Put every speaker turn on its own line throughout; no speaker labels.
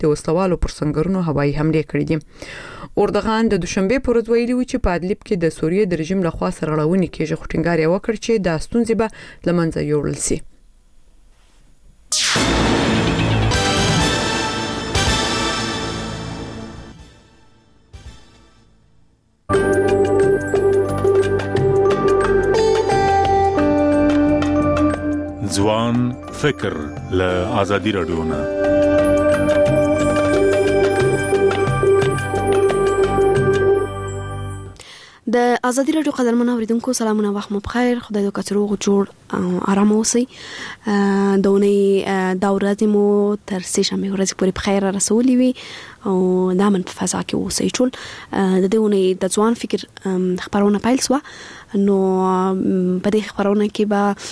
د وسلوالو پر سنگرونو هوایي حمله کړې دي. اردوغان د دوشنبه پر ورځ ویلي و چې په ادلب کې د سوریې د رژیم لخوا سرغړونې کېږي، خو ټینګار یې وکړ چې دا ستونزې به لمنځه یوړل شي.
ځوان فکر له آزادي رادیو نه.
د آزادي رادیو قدرمن اوریدونکو سلامونه، وخت مو بخیر. خدای دې کثرو جوړ آرام اوسئ. د اونۍ دا ورځ مو تر سه شنبه ورځې پورې بخیر رسولې وي او د امن په فضا کې اوسئ. ټول د دې اونۍ د ځوان فکر خبرونه پیل شو، نو په دې خبرونه کې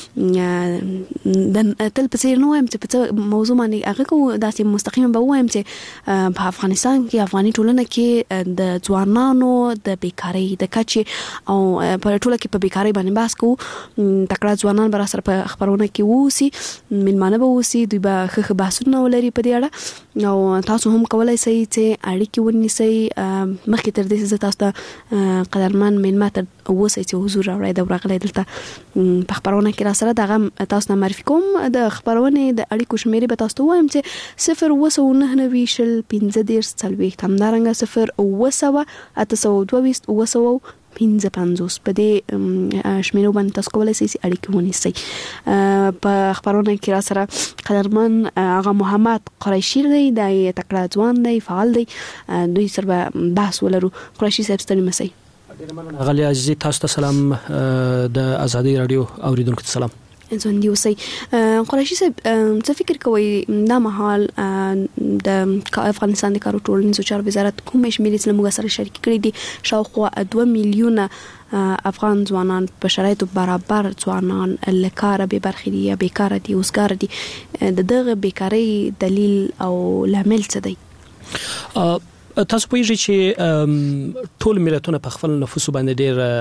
به د تل په څیر نو هم چې موضوع باندې هغه کو داسې مستقیم به وایم چې په افغانستان کې افغاني ټولنه کې د ځوانانو د بیکاری د کچې او په ټوله کې په بیکاری باندې بحث کوو. تکړه ځوانان به سره په خبرونه کې ووسی، ملمانه به ووسی، دوی به ښه بحثونه ولري په دې اړه او تاسو هم کولای شئ چې اړیکې ونیسئ. مخکې تر دې چې تاسو ته قدرمن ملمه تر اوسئ چې حضور راوړی دا ورغلی دلته په خبرونه کې را سره دغه تاسو نه معرفي کوم. د خبرونې د اړیکو شمیرې به تاسو ته وایم چې 0 شل 15 40 همدارنګه 0 822 55 په دې شمیرو باندې تاسو کولای شئ اړیکې ونیسئ. په خبرونه کې را سره قدرمن آغا محمد قریشی دی، د تکړه ځوان دی، فعال دی، دوی سره بحث ولرو. قریشی صاحب ستړي مسئ.
غالي عزیزي، تاسو ته سلام. د آزادي رادیو اوریدونکو ته سلام.
ځوان دی اوسئ. قریشی صاحب څه فکر کوئ دا مهال د افغانستان د کارو ټولنیزو چارو وزارت کومې شمیرې چې موږ سره شریک کړي دي؟ شاوخوا 2 میلیونه افغان ځوانان په شرایطو برابر ځوانان لکاره به برخې دي یا بیکاره دي، اوسګار دي. د دغه بیکاری دلیل او لامل څه دی؟
تاسو پوهیږئ چې ټول ملتونه په خپل نفوس باندې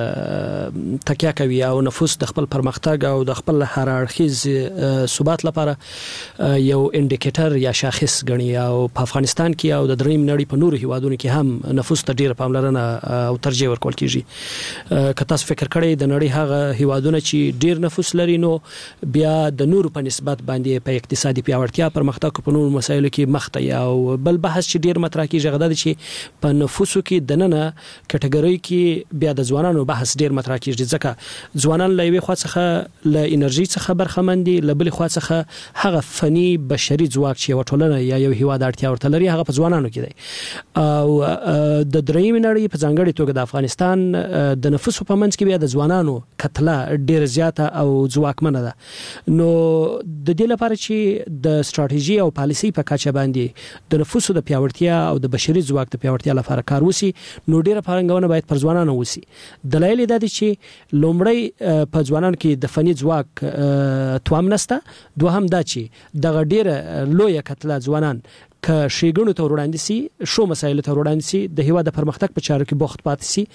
ډېر تکیه کوي او نفوس د خپل پرمختګ او د خپل هر اړخیز ثبات لپاره یو انډیکیټر یا شاخص ګڼي. او په افغانستان کې او د دریم نړۍ په نورو هیوادونو کې هم نفوس ته ډېر پاملرنه او ترجیح ورکول کیږي. که تاسو فکر کړئ د نړۍ هغه هیوادونه چې ډېر نفوس لري، نو بیا د نورو په نسبت باندې په اقتصادي پیاوړتیا پرمختګ په نورو مسایلو کې مخ ته. او بل بحث چې ډېر مطرح کیږي هغه د په نفوسو کې د ننه کټګوري کې بیا د ځوانانو بحث ډیر مطرح کیږي، ځکه ځوانان له یوې خوا څخه له انرژي څخه برخمن دي، له بلې خوا څخه هغه فني بشري ځواک چې یو ټولنه یا یو هیواد اړتیا ورته لري هغه په ځوانانو کې دی. او د دریم نړۍ په ځانګړي توګه د افغانستان د نفوسو په منځ کې بیا د ځوانانو کتله ډیر زیاته او ځواکمنه ده. نو د دې لپاره چې د ستراتیژي او پالیسي په کچه باندې د نفوسو د پیاوړتیا او د بشري ځواک د پیاوړتیا لپاره کار وسی، نو ډیره پرنګونه باید پر ځوانانو وسی. دلایل دا دي چې لومړی په ځوانانو کې د فني ځواک توام نشته، دوهم دا چې د ډیره لوی کتله ځوانان که شیګونو ته وړاندې سي، شو مسایل ته وړاندې سي، د هیواد د پرمختګ په چارو کې بوخت پاتې سي،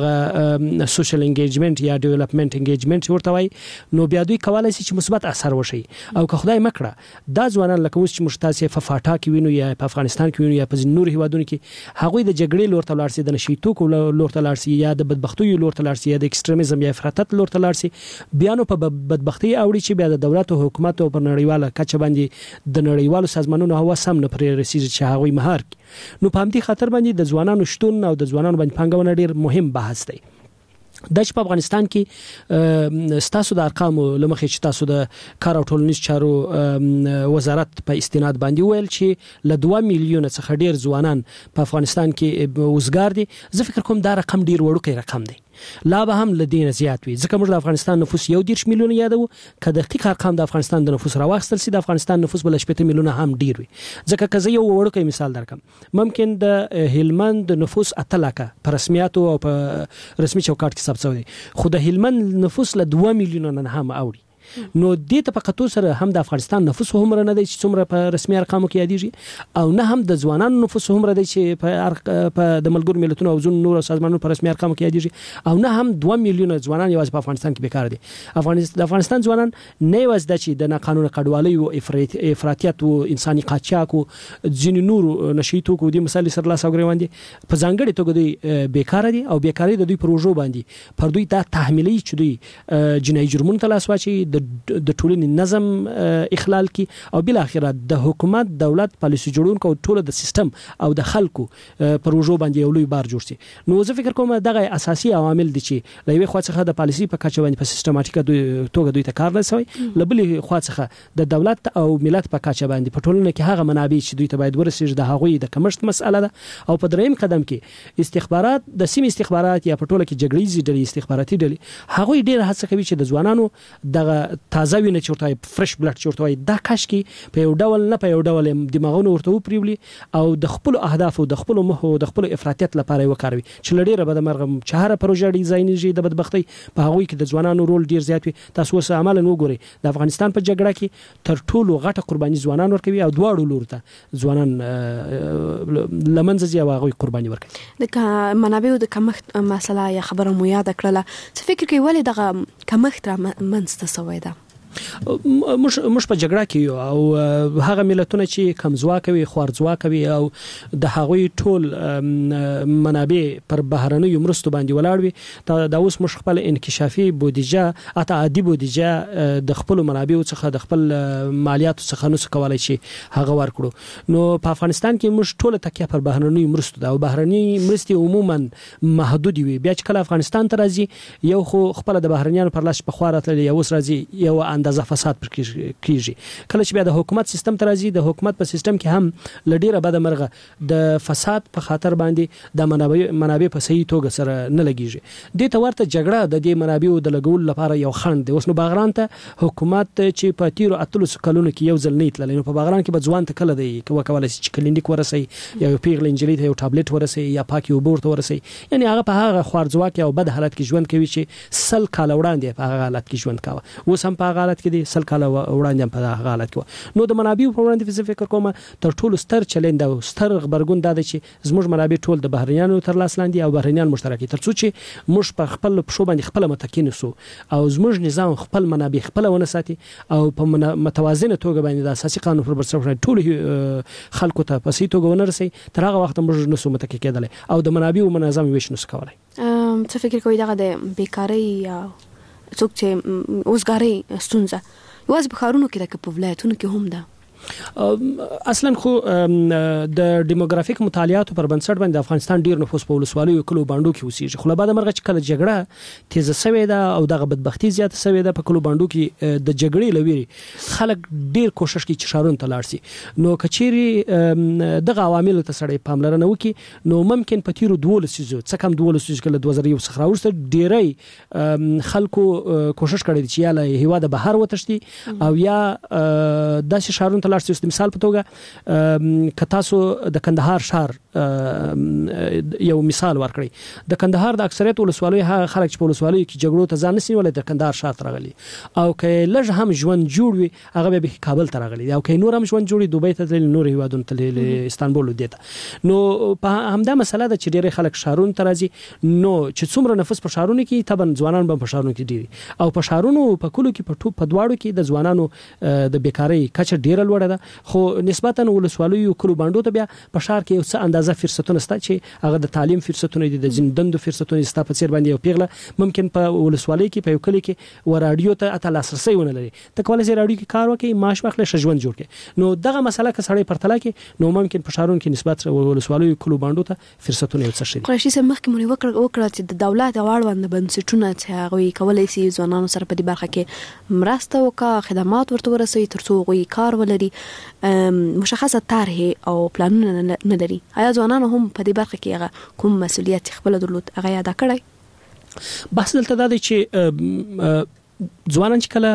هغه سوشل انګیجمنت یا ډیولپمنٹ انګیجمنت ورته وایي، نو بیا دوی کولای شي چې مثبت اثر وشي. او که خدای مکړه دا ځوانان لکه اوس چې مشتاسي په فاټا کې وینو یا په افغانستان کې وینو یا په نور هیوادونو کې، هغوی د جګړې لور ته لاړ سي، د نشیتوکو لور ته لاړ سي، یا د بدبختیو لور ته لاړ سي، یا د ایکستریمزم یا افراطیت لور ته لاړ سي، بیا نو په بدبختی اوړي چې بیا د دولت او حکومت او پر نړیواله کچه باندې د نړیوالو سازمانونو هوا سم نه پرې رسیږي چې هغوی مهار کی. نو په همدې خاطر باندې د ځوانانو شتون او د ځوانانو باندې پانګونه ډیر مهم بحث دی. د چې په افغانستان کې ستاسو د ارقامو لمخې چې تاسو د کار او ټولنیز چارو وزارت په استناد باندې ویل چې له 2 میلیونه څخه ډیر ځوانان په افغانستان کې اوسګار دي، زه فکر کوم دا رقم ډیر وړوکی رقم دی، لا به هم لدین زیات وي، ځکه موږ د افغانستان نفوس 1 میلیون یادو. که دقیق ارقام د افغانستان د نفوس راوخستل سي، د افغانستان نفوس بل 8 میلیونه هم ډیر وي. ځکه که زه یو وړوکی مثال درکم، ممکن د هلمند نفوس 8 لکه په رسمیاتو او په رسمي چوکاټ کې ثبت شوی، خو د هلمند نفوس له 2 میلیونه نه هم اوړي. نو دې ته په کتو سره هم د افغانستان نفوس هم نه دی چې څومره په رسمي ارقامو کې یادېږي او نه هم د ځوانانو نفوس هم دی چې په د ملګرو ملتونو او ځینو نورو سازمانونو په رسمي ارقامو کې یادېږي او نه هم 2 میلیونه ځوانان یوازې په افغانستان کې بیکار دي. د افغانستان ځوانان نه یوازې د چې د ناقانونه کډوالۍ او افراطیت او انساني قاچاق او ځینو نورو نشي توکو د مثال سره لاس اوګریوان دي په ځانګړي توګه دوی بیکار دي او بیکاری د دوی پروژو باندې پر دوی دا تحمیلي چې دوی جنایي جرمونو ته لاس واچي د ټولنې نظم اخلال کی او بل اخره د حکومت دولت پالیسي جوړونکو او ټول د سیستم او د خلکو پروژو باندې یو لوی بار جوړ شي. نو زه فکر کوم دغه اساسي عوامل دي چې لوي خو څخه د پالیسي په کچه باندې په سیستماتیکه توګه دوی ته کار نه شوی لبلې خو څخه د دولت او ملت په کچه باندې په ټولنه کې هغه منابع چې دوی ته باید ورسیږي د هغوی د کمښت مسأله ده او په دریم قدم کې استخبارات د سیمې استخبارات یا په ټوله کې جګړیزي ډلې استخباراتي ډلې هغوی ډېر هڅه کوي چې د ځوانانو د تازه وینه چورتای فرش بلډ چورتای دا کاش کې په یو ډول نه په یو ډول دماغونو ورته وپریولي او د خپل اهداف او د خپل موخو د خپل افراطیت لپاره وکاروي چې لډیره به د مرغم چهره پروژه ډیزاین شي د بدبختی په هغوی کې د ځوانانو رول ډیر زیات وي. تاسو اوس عملاً وګورئ د افغانستان په جګړه کې تر ټولو غټه قرباني ځوانان ورکوي او دواړو لور ته ځوانان لمنځه ځي او هغوی قرباني ورکوي.
د منابعو د کمښت مسله یا خبره مو یاد کړله څه فکر کوي ولې دغه کمښت را منځته شوی ده؟
مش په جګړه کې او هغه ملتونه چې کمزواکه وي خوارځواکه وي او د هغوی ټول منابع پر بهرنۍ مرستو باندې ولاړ وي دا اوس مش خپل انکشافي بودیجه اته عادي بودیجه د خپل منابعو څخه د خپل مالیاتو څخه نو کولای شي هغه ورکړو. نو په افغانستان کې مش ټول تکیه پر بهرنۍ مرستو دا او بهرنۍ مرستې عموما محدود وي. بیا چې کله افغانستان ته راځي یو خو خپل د بهرنیانو پر لاس په خواره تل یو راځي یو اندازه فساد پر کیږي. کله چې بیا د حکومت سیستم ته راځي د حکومت په سیستم کې هم لډیره بد مرغه د فساد په خاطر باندې د منابع په صحیح توګه سره نه لګیږي. د ته ورته جګړه د دې منابعو د لګول لپاره یو خند دی. اوس نو باغران ته حکومت چې په تیرو اتلو کلونو کې یو ځل نه تللی نو په باغران کې به ځوان ته کله دی وکولای شي چې کلینیک ورسي یا پیغله انجلی ته یو ټابلیټ ورسي یا پاکي وبور ته ورسي یعنی هغه په هغه خوارځواک او بد حالت کې ژوند کوي چې سل کال وړاندې په هغه حالت کې ژوند کاوه. اوس هم په هغه حالت کې سل کال وړاندې په هغه حالت کې. نو د منابعو په وړاندې فکر کوم تر ټولو ستر چیلنج او ستر خبرګون دا دی چې زموږ منابع ټول د بهرنیانو تر لاس لاندې او بهرنیان مشترکي ترڅو چې موږ په خپل پښو باندې خپل متکین سو او زموږ نظام خپل منابع خپل ونه ساتي او په متوازنه توګه باندې د اساسي قانون پر بنسټ ټول خلکو ته په سي توګه ونرسي تر هغه وخت موږ نسو متکی کېدل او د منابعو منظم ویش نسو کولای.
څه فکر کوي دغه د بیکاری یا څوک چې اوسګاری ستونزه یوازې په ښارونو کې ده که په ولایتونو کې هم ده؟
اصلا خو د دیموګرافیک مطالعاتو پر بنسټ باندې د افغانستان ډیر نفوس په ولسوالیو کلو باندو کې اوسېږي. خو له بعد مرغه چې کله جګړه تیزه شوې ده او دغه بدبختی زیاته شوې ده په کلو باندو کې د جګړې لويري خلک ډیر کوشش کوي چې شارون ته لاړ شي. نو کچيري دغه عوامل ته سړی پاملرنه وکي نو ممکن په تیرو 12 سيزو څه کم 12 سيزو کله 2001 څخه راوړسته ډیرای خلکو کوشش کړی چې یاله هوا د بهر وتشتي او یا داسې شارون لاړ شي. مثال په توګه ک تاسو د کندهار شهر یو مثال ورکړی د کندهار د اکثریت ولسوالۍ هغه خلک چې په ولسوالۍ کې جګړو ته ځان نسي ولې د کندهار شهر ته راغلي او که لږ هم ژوند جوړ وي هغه به کابل ته راغلي او که نور هم ژوند جوړي دوبۍ ته تللی نور هیوادونو ته تللی استانبول ودیته. نو په همدا مسله ده چې ډېر خلک شهرونو ته راځي نو چې څومره نفوس په شهرونو کې تبن ځوانان به په شهرونو کې ډېری او په شهرونو په کلو کې په دواړو کې د ځوانانو د بیکاری کچه ډېره لوړه ده. خو نسبتا ولسوالیو کلو باندو ته بیا په شهر کې یو څه اندازه فرصتونه شته چې هغه د تعلیم فرصتونه دي د زندندو فرصتونه شته په څیر باندې یو پیغله ممکن په ولسوالۍ کې په یو کلی کې و رادیو ته اته لاسرسي ونه لري ته کولای شي رادیو کې کار وکړي معاش واخلي ژوند جوړ کړي. نو دغه مسله که سړی پرتله کې نو ممکن په شهرونو کې نسبت ولسوالیو کلو باندو ته فرصتونه یو څه شي.
قریشي سم مخکې مونږ وکړه چې د دولت اړوند بنسټونه چې هغه کولای شي ځوانانو سره په دې برخه کې مرسته وکړي خدمات ورته ورسوي ترڅو غوي کار ولري مشخصه طرح او پلانونه نه لري. آیا ځوانان هم په دې برخه کې هغه کوم مسولیت خپل درلود هغه یاد کړی؟
بحث دلته دا دی چې ځوانان چې کله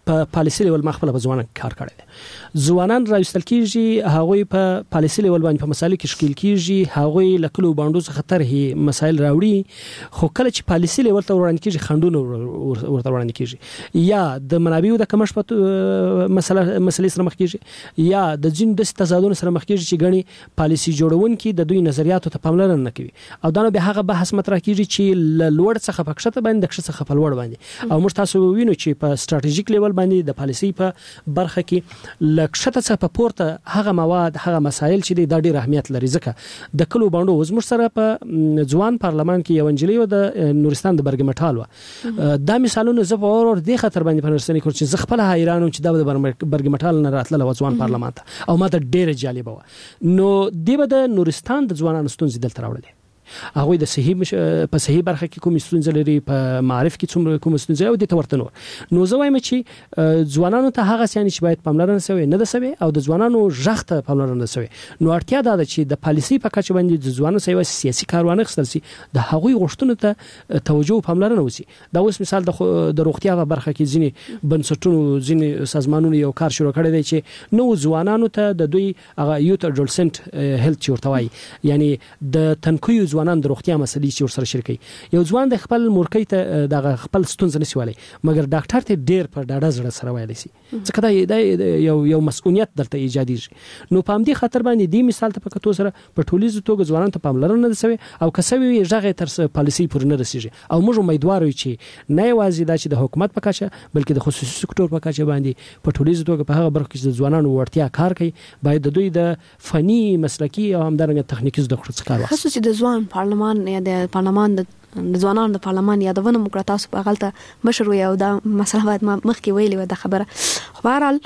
په پالیسي لیول مخبل په ځوانان کار کړی ځوانان راوستل کیږي هغه په پالیسي لیول باندې په مسایلو کې شکل کیږي هغه لکلو باندې خطر هي مسایل راوړي خو کله چې پالیسي لیول ته وړاندې کیږي خندونه ورته وړاندې کیږي یا د منابعو د کمښت په مسلې سره مخ کیږي یا د جن د تضادونو سره مخ کیږي چې غني پالیسي جوړونکي د دوی نظریاتو ته پاملرنه نه کوي او دا نو به هغه بحث مطرح کیږي چې لوړ څخه پکښته باندې د څخه په لوړ باندې او موږ تاسو وینو چې په ستراتیژیک لیول باندې د پالیسي په برخه کې لکشته څخه په پورته هغه مواد هغه مسایل چې د ډېر اهمیت لري ځکه د کلو باندې وزمر سره په ځوان پارلمان کې یو انجلی و د نورستان د برګمټال و دا مثالونه زه په اور د خطر باندې په نرسنی کور چې زغپل حیرانم چې دا د برګمټال نه راتله ځوان پارلمان ته او ماته ډېر جالب و نو دیبه د نورستان د ځوانانو ستونزې دلته راوړل هغه د صحیح په صحیح برخه کې کوم ستونزې لري په معرف کې څومره کوم ستونزې او د تورته نو زه وایم چې ځوانانو ته هغه سیاني چې باید پاملرنه شوی نه ده شوی او د ځوانانو ژغته پاملرنه شوی نو اړتیا ده چې د پالیسي په کچه باندې د ځوانانو سیاسي سیاسي کاروان خپل سي د هغوی غوښتنو ته توجه پاملرنه وسی دا اوس مثال د روغتیا په برخه کې ځینی بنسټونو ځینی سازمانونو یو کار شروع کړی دی چې نو ځوانانو ته د دوی هغه یوت اډولسنت هیلث چورتوي یعنی د تنکیو ځوانان د روغتیا مسلې چې ورسره شریکي یو ځوان د خپل مورکۍ ته د خپل ستونزې نسی والی مګر ډاکټر ته ډیر پر ډاډه زړه سره وایلی سي ځکه دا یو مسؤلیت دلته ایجادي نو په همدې خاطر باندې دی مثال ته پکتو سره په ټولیز توګه ځوانان ته پاملرنه نه شوی او کسوي ژغه تر پالیسي پر نه رسیږي او موږ امیدوار یو چې نه یوازې دا چې د حکومت په کچه بلکې د خصوصي سکتور په کچه باندې په ټولیز توګه په هغه برخه کې د ځوانانو ورتیا کار کوي باید د دوی د فني مسلکی او همدارنګه تخنیکی زده کړو کار وکړي
خصوصي د ځوان پارلمان یا د پارلمان د ځوانانو د پارلمان یادونه مو تاسو په غلطه مشر یو دا مسله باید مخکې ویلې و د خبره خو بهرحال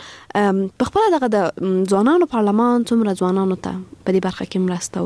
په خپل دغه د ځوانانو پارلمان څومره ځوانانو ته په دې برخه کې مرسته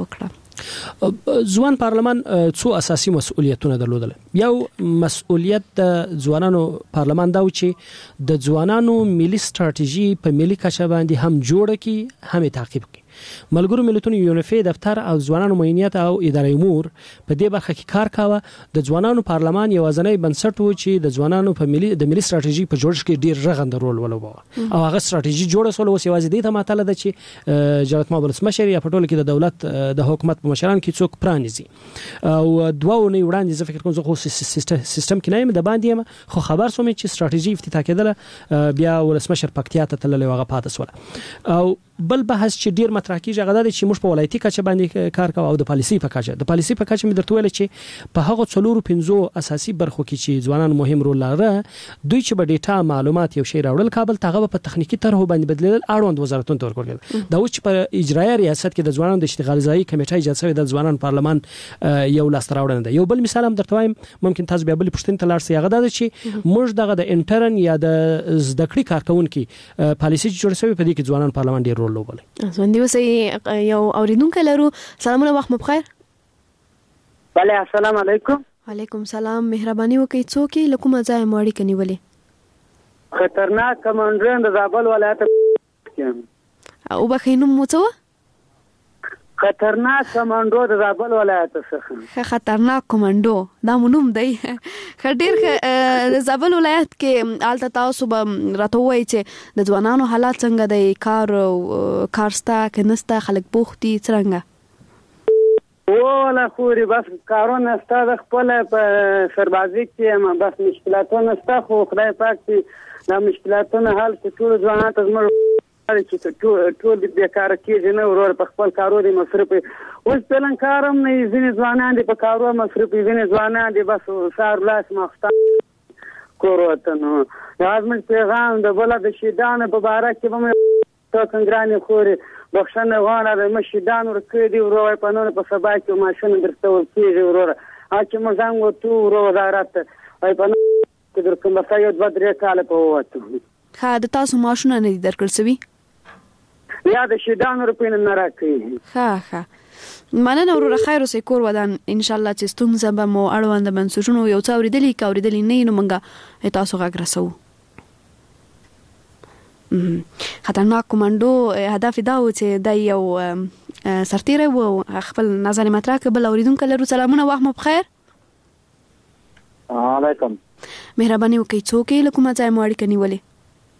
وکړه
ځوان پارلمان څو اساسي مسؤلیتونه درلودل یو مسؤلیت د ځوانانو پارلمان دا و چې د ځوانانو ملي ستراتیژي په ملي کچه باندې هم جوړه کی هم تعقیب کی ملګرو ملتونو یونیفي دفتر او ځوانانو معینیت او اداري امور په دې برخه کې کار کاوه د ځوانانو پارلمان یو ځنۍ بنسټ و چې د ځوانانو په ملي ستراتیژي په جوړښت کې ډیر رغند رول ولوباوه او هغه ستراتیژي جوړه سول اوس یوازې دې ته ماته ده چې جلالت مابل مشر یا په ټوله کې د دولت د حکومت په مشران کې څوک پرانیزي او دوه نه وړاندې زه فکر کوم زه خو سیستم کې نه یم د باندې خو خبر سوم چې ستراتیژي افتتاح کېدله بیا ولسمشر پکتیا ته تللی وغه پاتې سول او بل بحث چې ډیر مطرح کیږي هغه د چې موږ په ولایتي کچه باندې کار کوو او د پالیسي په کچه مې درته ویل چې په هغه 4-5 اساسي برخو کې چې ځوانان مهم رول لري دوی چې په ډیټا معلومات یو شی راوړل کابل تاغه په تخنیکی طرحو باندې بدلیدل اړوند وزارتونو ته ورکول دا اوس چې په اجرایي ریاست کې د ځوانانو د اشتغال ځای کمیټه ایجاد شوی د ځوانان پارلمان یو لاس راوړنه ده یو بل مثال هم درته وایم ممکن تاسو بیا بل پښتون ته لاړ سي هغه دا چې موږ دغه د انټرن یا د زده کړې کارکونکو پالیسي جوړ شوی په دې کې ځوانان پارلمان ډیر رول لوبوي
ځوندي وسې یو اوریدونکو لرو سلامونه وخت مو بخیر
بله السلام علیکم
وعلیکم سلام مهرباني وکړئ څوک له کومه ځای مو اړیکه نیولې
خطرناک کمانډر د زابل ولایت
او بخینم مو څه
خطرناک کمانډو د زابل ولایت څخه
خطرناک کمانډو دا مونږ دی خډیر د زابل ولایت کې آلته تاسو به راته وایي چې د ځوانانو حالات څنګه دی کارستا کنستا خلک بوختي څنګه
ولا خوري بس کارونه ستاسو خپل په سربازي کې بس مشکلاتونه ستاسو خو خدای پاک چې دا مشکلاتونه حل کړي ټول ځوانان ته زموږ چې ټول د بیکاره کېږي نه ورور په خپل کارو دي مصرف اوس پلان کارم نه ځینې ځوانان دي په کارو مصرف ځینې ځوانان دي بس سار لاس مخته کوروته نو لازم پیغام د بل د شیدان په باره کې به تو څنګه خوري بخښنه غواړم د مشیدان ورکړي دی ورور په نن په سبا کې ماشين درته ورکړي ورور چې موږ څنګه وته ورور وزارت په نن کې درکم په یو 2-3 کال په وته
ها د تاسو ماشونه نه درکړل سوي
یا د شیدان روپین نه راکړي
ها مننه ورور خیر اوسې کور ودان ان شاء الله چې ستونزه به مو اړوند بنسټونو یو څو ورېدلې نه نو منګه تاسو غږ رسو خطرناک کمانډو هدف دا و چې د یو سرتیره و خپل نظر مطرح کبل اوریدونکو لرو سلامونه وخت مو بخیر
علیکم
مهرباني وکړئ څوک له کومه ځای مو اړیکه نیولې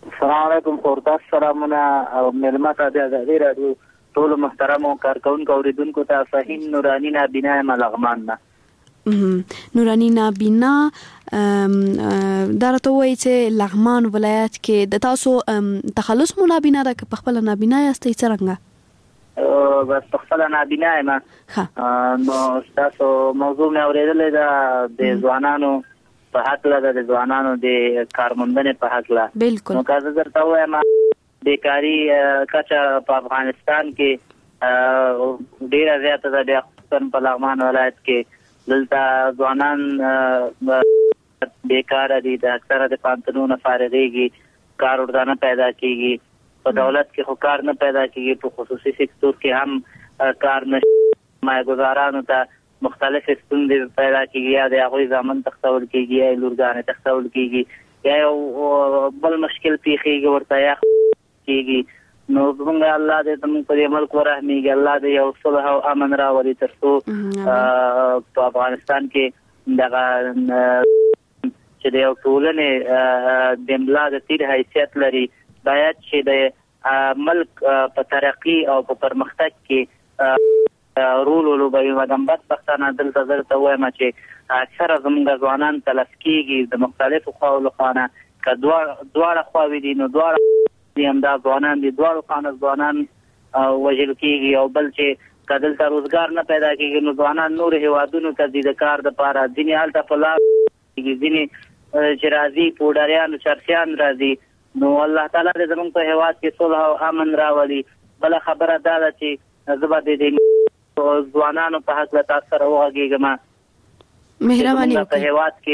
السلام علیکم خورتا سلامونه او ملمت د ازادي رادیو ټول محترم او کارکونکو اوریدونکو ته فهیم نورانی نابینا ملغمان نه
نورانی نابینا درته وایي چې لغمان ولایت کې د تاسو تخلص مو نابینا ده که په خپل نابینا یاستئ څنګه
بس په خپل نابینا یم نو تاسو موضوع مې اورېدلې ده د ځوانانو په حق له د ځوانانو د کارموندنې په حق له
بالکل
نو کله درته وایم بیکاری کچا په افغانستان کې ډیره زیاته ده د خصوصا په لغمان ولایت کې دلته ځوانان بیکار دي د اکثره د پانتونو فارغيږي کار ورته پیدا کیږي په دولت کې خو کار نه پیدا کیږي په خصوصي سکتور کې هم کار نشي مایګزارانو ته مختلف ستونزې پیدا کیږي یا د هغوی ځامن تختول کیږي یا لورګانې تختول کیږي یا بل مشکل پیښیږي ورته یا کیږي نو څنګه الله دې زموږ په ملک ورحمېږي الله دې یو صلح او امن راولي ترڅو په افغانستان کې دغه چې د یو ټولنې د ملا د تیر حیثیت لري باید چې د ملک په ترقی او په پرمختګ کې رول ولوبوي مګم بدبختانه دلته درته وایم چې اکثره زموږ ځوانان تلف کیږي د مختلفو خواو له خوا نه که دواړه خواوې دي نو دواړه همدا ځوانان دي دواړو خوا نه ځوانان وژل کیږي او بل چې که دلته روزګار نه پیدا کیږي نو ځوانان نور هیوادونو ته ځي د کار دپاره ځینې هلته په لار کیږي ځینې چې راځي پوډریان چرسیان راځي نو الله تعالی دې زموږ په هیواد کې صلح او امن راولي بله خبره دا ده چې زه به د ځوانانو په حق له تاسو سره وغږېږم
مهرباني
په هیواد کې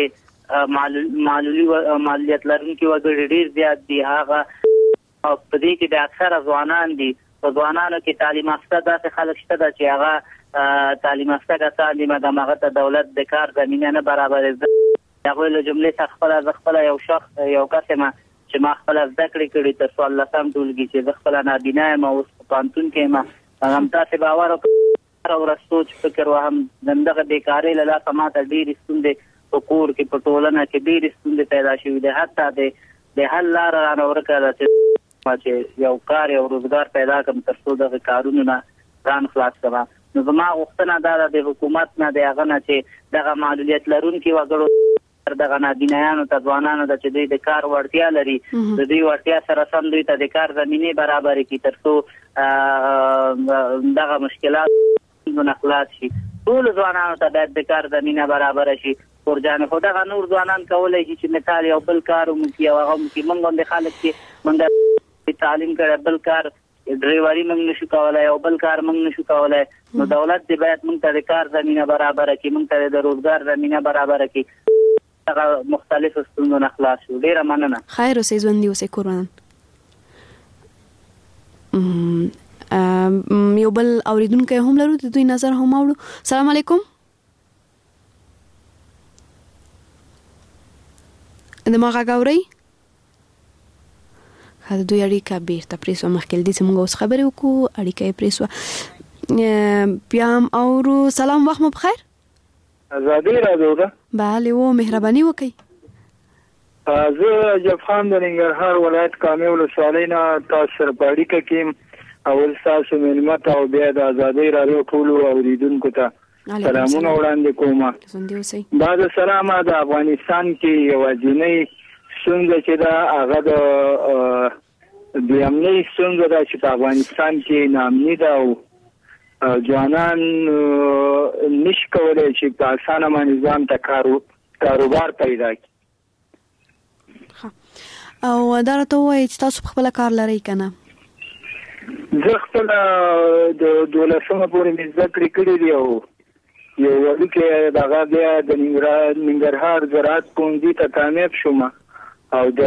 معلولیت لرونکي وګړي ډېر زیات دي هغه په دې کې د اکثره ځوانان دي په ځوانانو کې تعلیم یافته داسې خلک شته ده چې هغه تعلیم یافته کسان دي مګم هغه ته دولت د کار زمینه نه برابروي هغوی له جملې څخه زه خپله یو شخص یو کس یم چې ما خپله زده کړې کړي تر 14 ټولګي چې زه خپله نابینا یم اوس په پوهنتون کې یم همداسې باور او سوچ فکر وهم دغه بیکارۍ له لاسه ماته ډېرې ستونزې په کور کې په ټولنه کې ډېرې ستونزې پیدا شوي دي حتی د حل لاره رانه ورکړه ده چې یو کار یو روزګار پیدا کړم تر څو دغه کارونو نه ځان خلاص کړم نو زما غوښتنه دا ده د حکومت نه د هغه نه چې دغه معلولیت لرونکي وګړو دغه نابینایانو ته ځوانانو ته چې دوی د کار وړتیا لري د دوی وړتیا سره سم دوی ته د کار زمینې برابرې کړي تر څو دغه مشکلات نه خلاص شي ټول ځوانانو ته باید د کار زمینه برابر شي ورجانه خو دغه نور ځوانان کولای شي چې مثال یو بل کار وکړي او هغه کې موږ د خلک چې موږ تعلیم کړه بل کار ډرایوري موږ نشو کولای او بل کار موږ نشو کولای نو دولت دې باید موږ ته د کار زمینه برابر کړي موږ ته د روزګار زمینه برابر کړي هغه مختلف ستونزو نه خلاص شو ډیره مننه
خیر اوسې ژوندي اوسې کورونه یو بل اوریدونکو هم لرو د دوی نظر هم اورو سلام علیکم د ما غاوري خاطر دوی اړیکه بیرته پریسو مخکې دې څنګه اوس خبرې وکړو اړیکه پریسو بیا هم اورو سلام وخت مو بخیر
ازادي راډیو ده
بله و مهرباني وکړئ
زه جف خان د ننګرهار ولایت کامې ولسوالۍ نه تاسو سره په اړیکه کې اول تاسو ملمت او بیا د ازادي راډیو ټول اوریدونکو ته سلامونه وړاندې کوم بعد سلام د افغانستان کې یوازینی څنګه چې دا هغه د امنیت څنګه دا چې په افغانستان کې نامني ده او ځوانان نش کولای چې په اسانه باندې ځان ته کاروبار پیدا کړي
او دا راته وایي چې تاسو خپل کار لرئ کنه
زه خپل د 12مه پورې مې زده کړې کړې دي او یو وړوکی دغه بیا د ننګرهار زراعت پوهنځي ته کامیاب شوم او د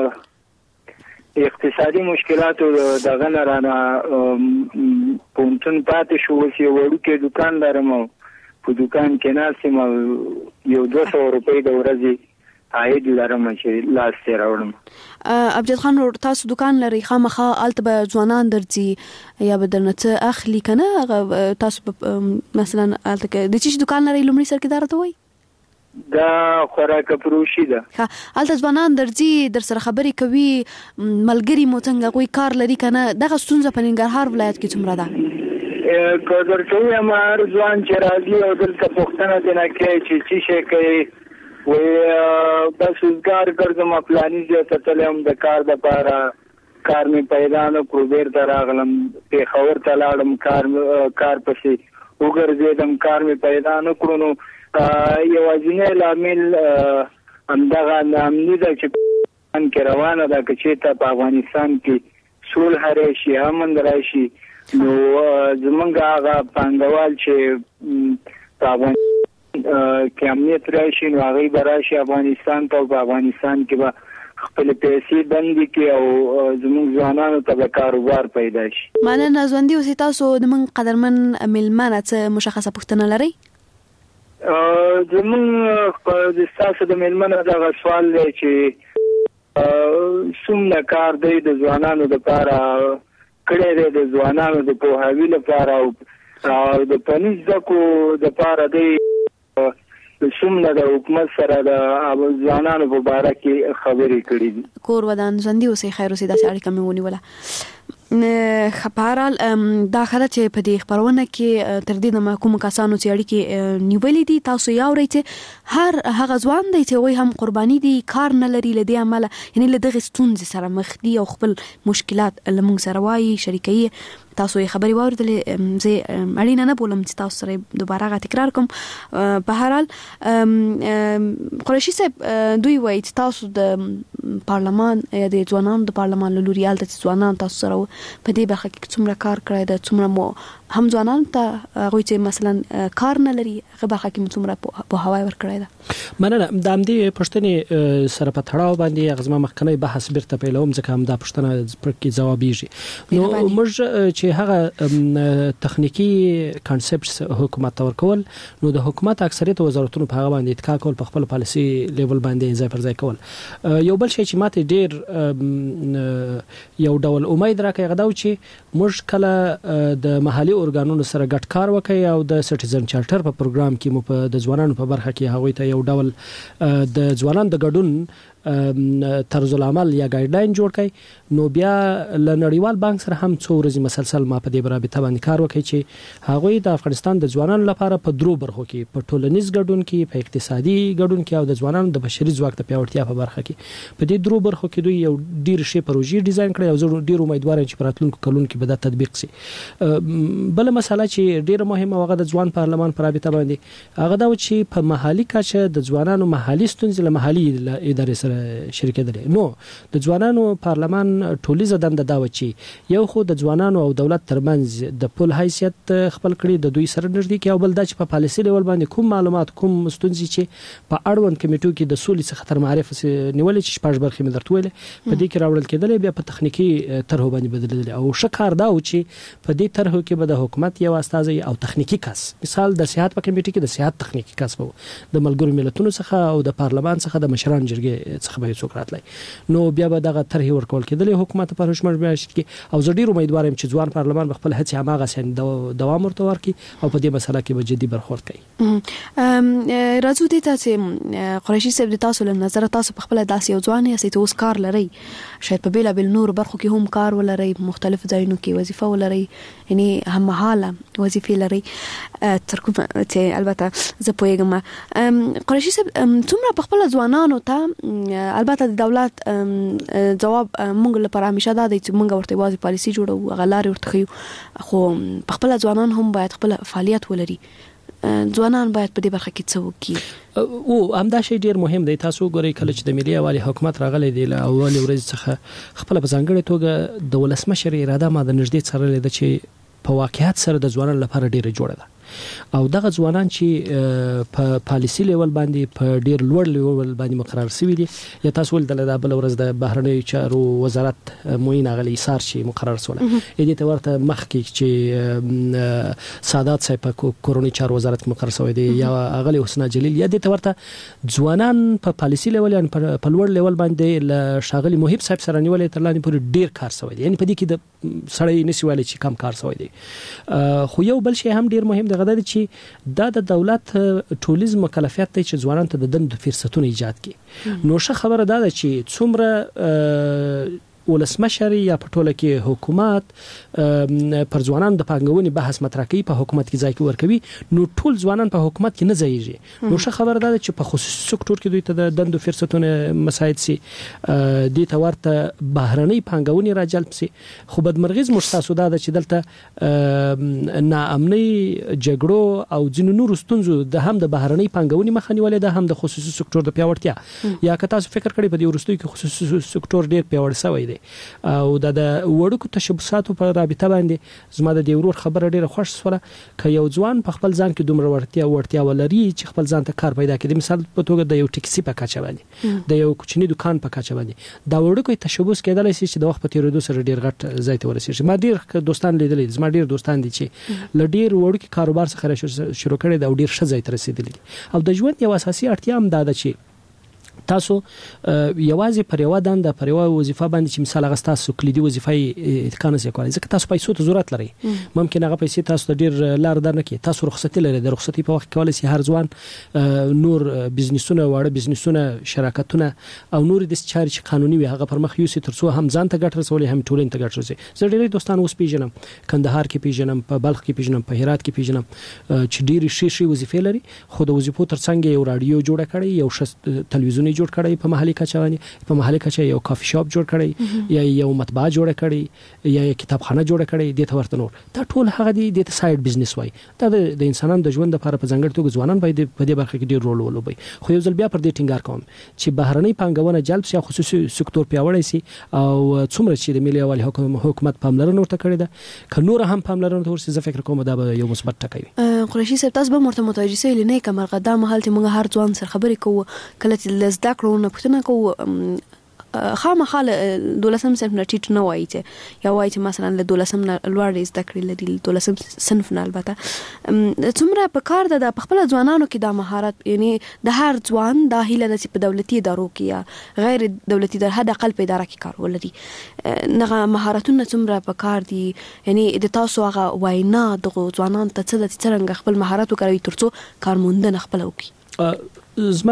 اقتصادي مشکلاتو دغه نه رانه پوهنتون پاتې شو اوس یو وړوکی دوکان لرم او په دوکان کې ناست یم او یو 200 روپۍ د ورځې عاید لرم چې لاس ته راوړم
ابجد خان تاسو دکان لري خامخا الته به ځوانان درځي یا به درنه څه اخلي کنه تاسو مثلا الته د چی دکان لري لومړی سر کې دارته وای
دا خوراک فروشي ده.
البته ځوانان درځي در سره خبرې کوي ملګری مو څنګه کوئی کار لري کنه دغه ستونزه په ننګرهار ولایت کې څومره ده؟
کودر ټوی امر ځوان چې راځي او دلته پوښتنه دي نه کوي چې شي کوي و بس روزګار ګرځم پلاني ځای ته تلم د کار لپاره کار می پیدا نه کړو بیرته راغلم پیښور ته لاړم کار پسې وګرځیدم کار می پیدا نه کړو نو یوازینی لامل همدغه نامني ده چې ان روانه ده چې ته په افغانستان کې صلح راشي امن راشي نو زمونږ هغه پانګوال چې په افغانستان کې امنیت راشي نو هغه به راشي افغانستان ته په افغانستان کې به خپل پیسې بندي کې او زمونږ ځوانانو ته کاروبار پیدا شي.
مننه ژوندي اوسئ. تاسو د من قدرمن میلمانه څه مشخصه پوښتنه لرئ؟
زمونږ د تاسو د میلمانه دغه سوال دی چې څومره کار دی د ځوانانو لپاره کړی دی د ځوانانو د پوهاوي لپاره او د پنځ زکو د لپاره دی څومره د حکومت سره د ځوانانو په اړه کې خبرې کړې دي.
کور ودان ژوندي اوسئ. خیر اوسئ. داسې اړیکه مې ونیوله. خبرال دا خبره چې په دې خبرونه کې تر دې د کوم کسانو چې اړیکې نیولې دي تاسو یې اورئ چې هر هغه ځوان دی چې وایي هم قرباني دي کار نه لري له دې عمله یعنی له دغه ستونزې سره مخ دي او خپل مشکلات له موږ سره وایي شریکوي. تاسو یې خبرې واوریدلې زه اړینه نه بولم چې تاسو سره دوباره غا تکرار کوم. په هر حال قریشي صاحب دوی وایي چې تاسو د پارلمان یا د ځوانانو د پارلمان له لوري الته ځوانان تاسو سره په دې برخه کې څومره کار کړی دی څومره مو هم ځوانان ته هغوی چې مثلا کار نه لري هغه برخه کې څومره پوهاوی ورکړی دی؟
مننه. د همدې پوښتنې سره په تړاو باندې هغه زما مخکنی بحث بیرته پیلوم ځکه همدا پوښتنه پر کې ځوابیږي. نو موږ چې هغه تخنیکی کانسپټس حکومت ورکول نو د حکومت اکثریت وزارتونو په هغه باندې اتکا کول په خپل پالیسي لیول باندې ځای پر ځای کول. یو بل شی چې ماته ډیر یو ډول امید راکړي غدا چې موږ کله د محلي اورګانونو سره ګډ کار وکړي او د سټیزن چارټر په پروګرام کې مو په د ځوانانو په برخه کې هغه ته یو ډول د ځوانانو د ګډون طرز العمل یا ګایډلاین جوړ کړي نو بیا ل نړیوال بانک سره هم څو ورځې مسلسل ما په دې برابر باندې کار وکړي چې هغه د افغانستان د ځوانانو لپاره په درو برخو کې په ټولنیز ګډون کې په اقتصادي ګډون کې او د ځوانانو د بشري ځواک د پیاوړتیا په برخه کې په دې درو برخو کې دوی یو ډیر شی پروژې ډیزاین کړي او زه ډیر امیدوار یم چې په راتلونکو کلونو کې به دا تطبیق شي. بل مسله چې ډیره مهمه هغه د ځوان پارلمان پر رابطه باندې هغه دا چې په محلي کچه د ځوانانو محلي ستونزې له محلي ادارې سره شریکېدل. نو د ځوانانو پارلمان ټولیزه دنده دا و چې یو خو د ځوانانو او دولت ترمنځ د پل حیثیت خپل کړي د دوی سره نږدې کې او بل دا چې په پالیسي لیول باندې کوم معلومات کوم ستونزې چې په اړوند کمیټو کې د سولې څخه تر معرف نیولې چې شپږ برخې مې درته ویلې په دې کې راوړل کېدل بیا په تخنیکی طرحو باندې بدلېدل او شکار دا و چې په دې طرحو کې به د حکومت یو استازي او تخنیکی کس مثال د سیاحت په کمیټه کې د سیاحت تخنیکی کس وو د ملګرو ملتونو څخه او د پارلمان څخه د مشران جرګې څخه به څوک راتلی نو بیا به دغه طرح ورکول کېدل حکومت په هشمر میاشت کې او زه ډیر امیدوار یم چې ځوان پارلمان خپل هڅې هماغه سن دوام ورته ورکړي او په دې مسله کې به جدي برخورد کوي.
راځو دې ته چې قریشي صاحب د تاسو له نظر تاسو په خپل داسې یو ځوان یې چې اوس کار لري شاید په بیل بل نور برخو کې هم کار ولري مختلف ځایونو کې وظیفه ولري یعنی هم حاله وظیفه لري تر کومه چې البته زه پوهیږم قریشي صاحب څومره په خپل ځوانانو ته البته د دولت جواب مونږ لپاره همیشه دا دی چې مونږ ورته واځي پالیسي جوړو غلار ورته خو په خپل ځوانان هم باید خپل فعالیت ولري ځوانان باید په دې برخه کې څه وکړي
او همدا شی ډیر مهم دی. تاسو ګورئ کله چې د ملي یوالي حکومت راغلی دی له اول ورځ څخه خپل په ځانګړي توګه د ولسمشر اراده ما د نږدې څارلې ده چې په واقعیت سره د ځوانانو لپاره ډیره جوړه ده او دغه ځوانان چې په پالیسي لیول باندې په ډیر لوړ لیول باندې مقرر شوی دي یا تاسو ول د بل ورځ د بهرنیو چارو وزارت موین غلی سار چې مقرر سول دې ته ورته مخکې چې سادات صاحب په کورونی چارو وزارت کې مقرر شوی دی یا غلی حسنا جلیل یا دې ته ورته ځوانان په پالیسي لیول یا په لوړ لیول باندې ل شاغلی محب صاحب سره نیولې تر لاندې پورې ډیر کار شوی دی یعنی په دې کې د سړی نسوالي چې کم کار شوی دی. خو یو بل شی هم ډیر مهم دی دغه د چې د دولت ټولیز مکلفیت ته چې ځوانان ته د دندو فرصتونه ایجاد کړي. نو ښه خبره ده چې څومره ولسمشر یا په ټوله کې حکومت پر ځوانانو د پانګونې بحث مطرح کوي، په حکومت کې ځای کې ورکوي، نو ټول ځوانان په حکومت کې نه ځایږي. نو ښه خبره ده چې په خصوصي سکتور کې دوی ته د دندو فرصتونه مساعد سي، دې ته ورته بهرنۍ پانګونې راجلب سي. خو بدمرغیز مشتاسو ده چې دلته ناامنۍ، جګړو او ځینو نورو ستونزو د هم د بهرنۍ پانګونې مخه نیولې ده، هم د خصوصي سکتور د پیاوړتیا. یا که تاسو فکر کړئ په دې وروستیو کې خصوصي سکتور ډیر پیاوړ شوی دی او د وړوکو تشبثاتو په رابطه باندې زما د ورور خبره ډیره خوښ شوله. که یو ځوان په خپل ځان کې دومره وړتیا ولري چې خپل ځان ته کار پیدا کړي، مثال په توګه د یو ټکسي په کچه باندې، د یو کوچنی دکان په کچه باندې، دا وړوکو تشبث کېدلی شي چې د وخت په تیریدو سره ډیر غټ ځای ته ورسیږي. ما ډیر دوستان لیدلي، زما ډیر دوستان دي چې ل ډیر وړوکي کاروبار څخه شروع کړي دا ډیر ښه ځای ته رسیدلي. او د ژوند یو اساسي اړتیا هم دا ده چې تاسو یوازې پر یو دنده، پر یو وظیفه باندې چې مثال هغه تاسو کلیدي وظیفه اتکان نه کوي، ځکه تاسو پیسو ته ضرورت لري. ممکن هغه پیسې تاسو ته ډیر لار در نه کوي. تاسو رخصتي لري، د رخصتي په وخت کې کولای شي هر ځوان نور بزنسونه، واړه بزنسونه، شراکتونه او نور د چاري چې قانوني وي هغه پر مخ یوسي، ترڅو هم ځان ته ګټه رسولي، هم ټولنې ته ګټه رسوي. زه ډیر دوستان اوس پیژنم، کندهار کې پیژنم، په بلخ کې پیژنم، په هرات کې پیژنم چې ډیر شي وظیفې لري، خو د وظیفو ترڅنګ یو رادیو جوړ کړي، یو تلویزیون جوړ کړي، په محلي کچه باندې په محلي کچه یو کافي شاپ جوړ کړي، یا یو مطبعه جوړ کړي، یا کتابخانه جوړ کړي، د ته ورته نور. دا ټول هغه دي د ساید بزنس وای. دا د انسانانو د ژوند لپاره په ځانګړي توګه ځوانان باید په دې برخه کې ډیر رول ولوبي. خو یو ځل بیا پر دې ټینګار کوم چې بهرنۍ پانګونه جلب شي، خصوصي سکتور پیاوړی شي، او څومره چې د ملي عوالي حکومت پاملرنه ورته کړې ده، که نور هم پاملرنه ورته زه فکر کوم دا به یو مثبت ټکی وي.
قریشي صاحب، تاسو به مرته متوجه سئ لنه کمرغه دا محل چې موږ هر ځوان سره خبرې کوو، کله چې لزدا کړو نه پښتنه کوو، خامخا دولسم صنف نه ټیټ نه وایي چې یا وایي چې مثلا له دولسم نه لوړ زده کړې لري، دولسم صنف نه. البته څومره په کار ده په خپل ځوانانو کې دا مهارت، یعنی د هر ځوان دا هیله ده چې په دولتي ادارو کې یا غیر دولتي ادارو حد اقل په اداره کې کار ولري. نغه مهارتونه څومره په کار دي، یعنی د تاسو هغه وینا د ځوانانو ته څه د څنګه خپل مهارت وکړي ترڅو کارموندنه خپل وکړي.
زما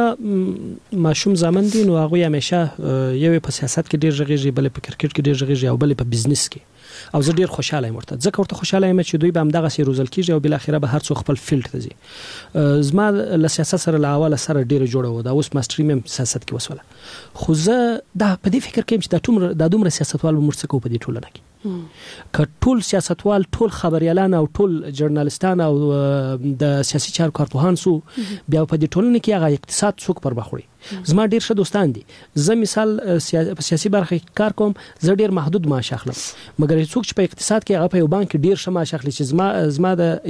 ماشوم زامن دي، نو هغه همیشه یو په سیاست کې ډیر ژغېږي، بل په کرکټ کې ډیر ژغېږي، او بل په بزنس کې. او زه ډیر خوشاله یم ورته، ځکه ورته خوشاله یم چې دوی به همدغه سي روزل کیږي او بل اخره به هر څو خپل فیلډ ته ځي. زما له سیاست سره له اوله سره ډیر جوړه و، دا اوس ماستری مې سیاست کې وسوله. خو زه دا په دې فکر کوم چې دا دومره سیاستوال به مرڅ کو په دې ټولنه کې، که ټول سیاستوال، ټول خبريالان او ټول ژورنالستان او د سیاسي چارو کارپوهان سو، بیا په دې ټولنه کې هغه اقتصاد څوک پر بخوري. زما ډیر ښه دوستان دي، زه مثال په سیاسي برخه کې کار کوم، زه ډیر محدود معاش اخلم، مګر څوک چې په اقتصاد کې هغه په یو بانک ډیر ښه معاش اخلي چې زما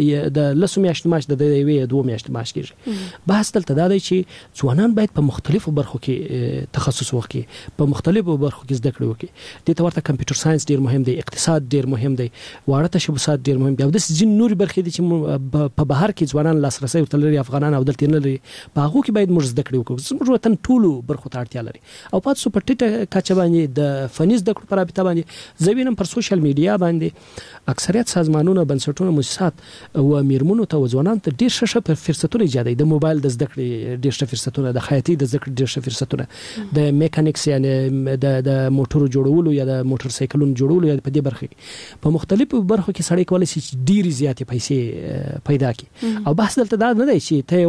د لسو میاشتو معاش د یوې 2 میاشتو معاش کیږي. بحث دلته دا دی چې ځوانان باید په مختلفو برخو کې تخصص وکړي، په مختلفو برخو کې زده کړې وکړي. د ته ورته کمپیوټر ساينس ډیر مهم دی، اقتصاد ډیر مهم دی، واړه تشبثات ډیر مهم دي، او د ځین نوري برخې دي چې په بهر کې ځوانان لاسرسي ورته لري، افغانان او دلته نه لري، په هغه کې باید موږ زده کړې وکړو. زموږ وطن ټولو برخو ته اړتیا لري. او پات سو پټه کچه باندې د فنیز د کړ پر ابته باندې زوینم پر سوشل میډیا باندې اکثریت سازمانونو، بنسټونو، مؤسسات او میرمنو ته ځوانان ته ډیر ښه فرصتونه ایجادوي، د موبایل د زده کړې ډیر ښه فرصتونه، د خیاطي د زده کړې ډیر ښه فرصتونه، د میکانیکس یعنی د موټرو جوړولو یا د موټر سایکلونو جوړولو یا په دې برخه په مختلفو برخو کې سړی کولای شي ډیر زیاتې پیسې پیدا کړي. او بحث دلته دا نه دی چې ته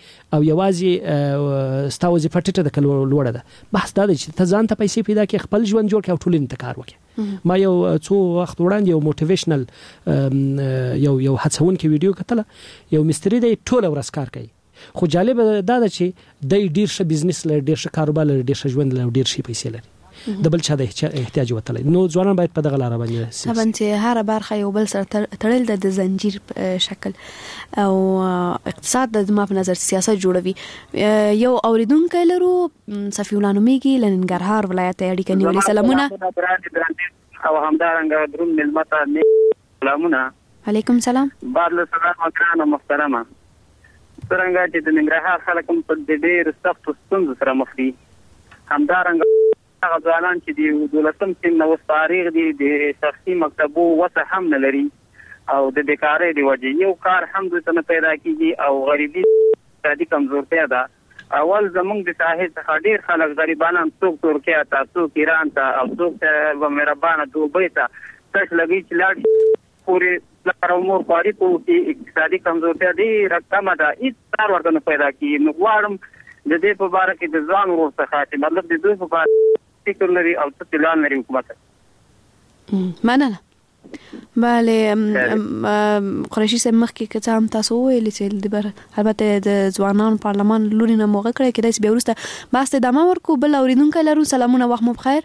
یوازې ستا وظیفه ټیټه ده کله لوړه ده، بحث دا دی چې ته ځان ته پیسې پیدا کړې، خپل ژوند جوړ کړې او ټولنې ته کار وکړې. ما یو څو وخت وړاندې یو موټیویشنل یو هڅونکې ویډیو کتله، یو مستری دی ټول ورځ کار کوي، خو جالب دا ده چې د ډیر ښه بزنس لري، ډیر ښه کاروبار لري، ډیر ښه ژوند لري، ډیر ښه پیسې لري، د بل چا د احتیاج وتلی. نو ځوانان باید په دغه لار باندې
طبعا چې هر برخه یو بل سره تړل د زنجیر شکل او اقتصاد د ما په نظر سیاست جوړوي. یو اوریدونکو لرو صفی الله نومیږي لننګرهار ولایت اړیکه نیولې. سلامونه.
او همدارنګه درون ملمته سلامونه.
علیکم سلام.
بارله سلام وکړه محترمه. څنګه چې د ننګرهار خلک هم په ډېر سخت ستونزو سره مخ دي، همدارنګه هغه ځوانان چې د 12 سیم نو تاریخ دي د شخصي مکتبو وسه هم نه لري، او د بیکارۍ دی وجه یو کار هم د څه پیدا کیږي او غریبي اقتصادي کمزورتیا ده. اول زمونږ د ساحل څخه ډیر خلک غریبانه څوک ترکیه ته څوک ایران ته او څوک و مهربانه دوبۍ ته تش لګي چې لاړ پورې لار امور پاري کوي اقتصادي کمزورتیا دی رقم ده هیڅ کار ورته نه پیدا کیږي. نو غواړم د دې په اړه کې د ځوان ورو څخه چې مطلب د دوی په اړه فکر لري او څه پلان لري حکومت.
مننه. بله قریشي سم مخکې که هم تاسو ویل چې د البته د ځوانان پارلمان لوري نه موقع کړی کېدای چې بیا وروسته بحث ادامه ورکو. بل اوریدونکي لرو. سلامونه، وخت مو بخیر.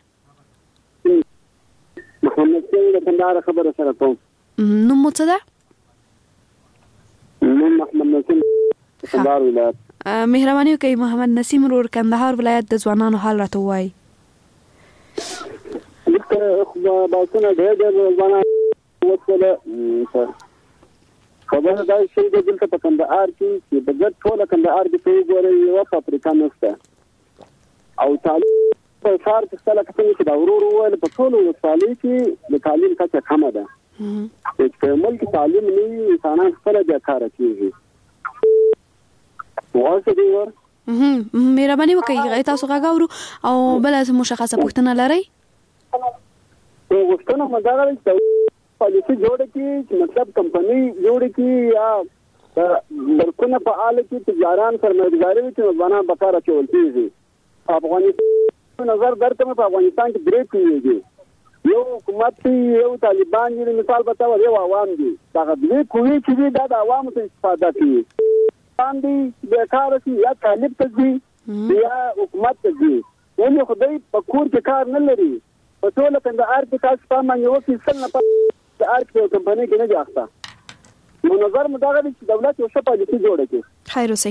محمد څنګه کندهار خبره سره کوم.
نوم مو څه ده؟
نوم محمد نسیم کندهار ولایت.
مهرباني وکړئ محمد نسیم ورور کندهار ولایت د ځوانانو حال راته وایي.
باسونه ډېر ځوانان وڅله خبره دا چې دلته په کندهار کې چې د ګډ ټول کندهار کې په وګورئ یو فابریکه نشته او تعلیم په ښار کې څه لکه چې دا ورور وویل په ټولو ولسوالۍ کې د تعلیم کچه کمه ده. چې ملک تعلیم نه انسانان خپل د کار کوي. واځي دی ور
مهرباني وکړئ تاسو غاغورو او بل مشخصه پوښتنه لرئ؟
وختونه مدار چې پالیسي جوړه کی چې مطلب کمپنی جوړه کی یا برکونه په حال کې تجاران سرمایه‌داري چې ځوانان بکار اچول کیږي. افغانستان نظر درته په افغانستان کې درې کیږي یو حکومت یو طالبان یې مثال بتاو یو عوام دي دا دې کوي چې دا د عوامو ته استفاده کوي باندې بیکار شي یا طالب ته دي یا حکومت ته دي ونو خدای په کور کې کار نه لري په ټول کندهار کې تاسو په معنی وکي سل نه په ارک یو کمپنی کې نه ځاخته نو نظر مداغه چې دولت یو څه پالیسي جوړه کړي.
خیر اوسئ.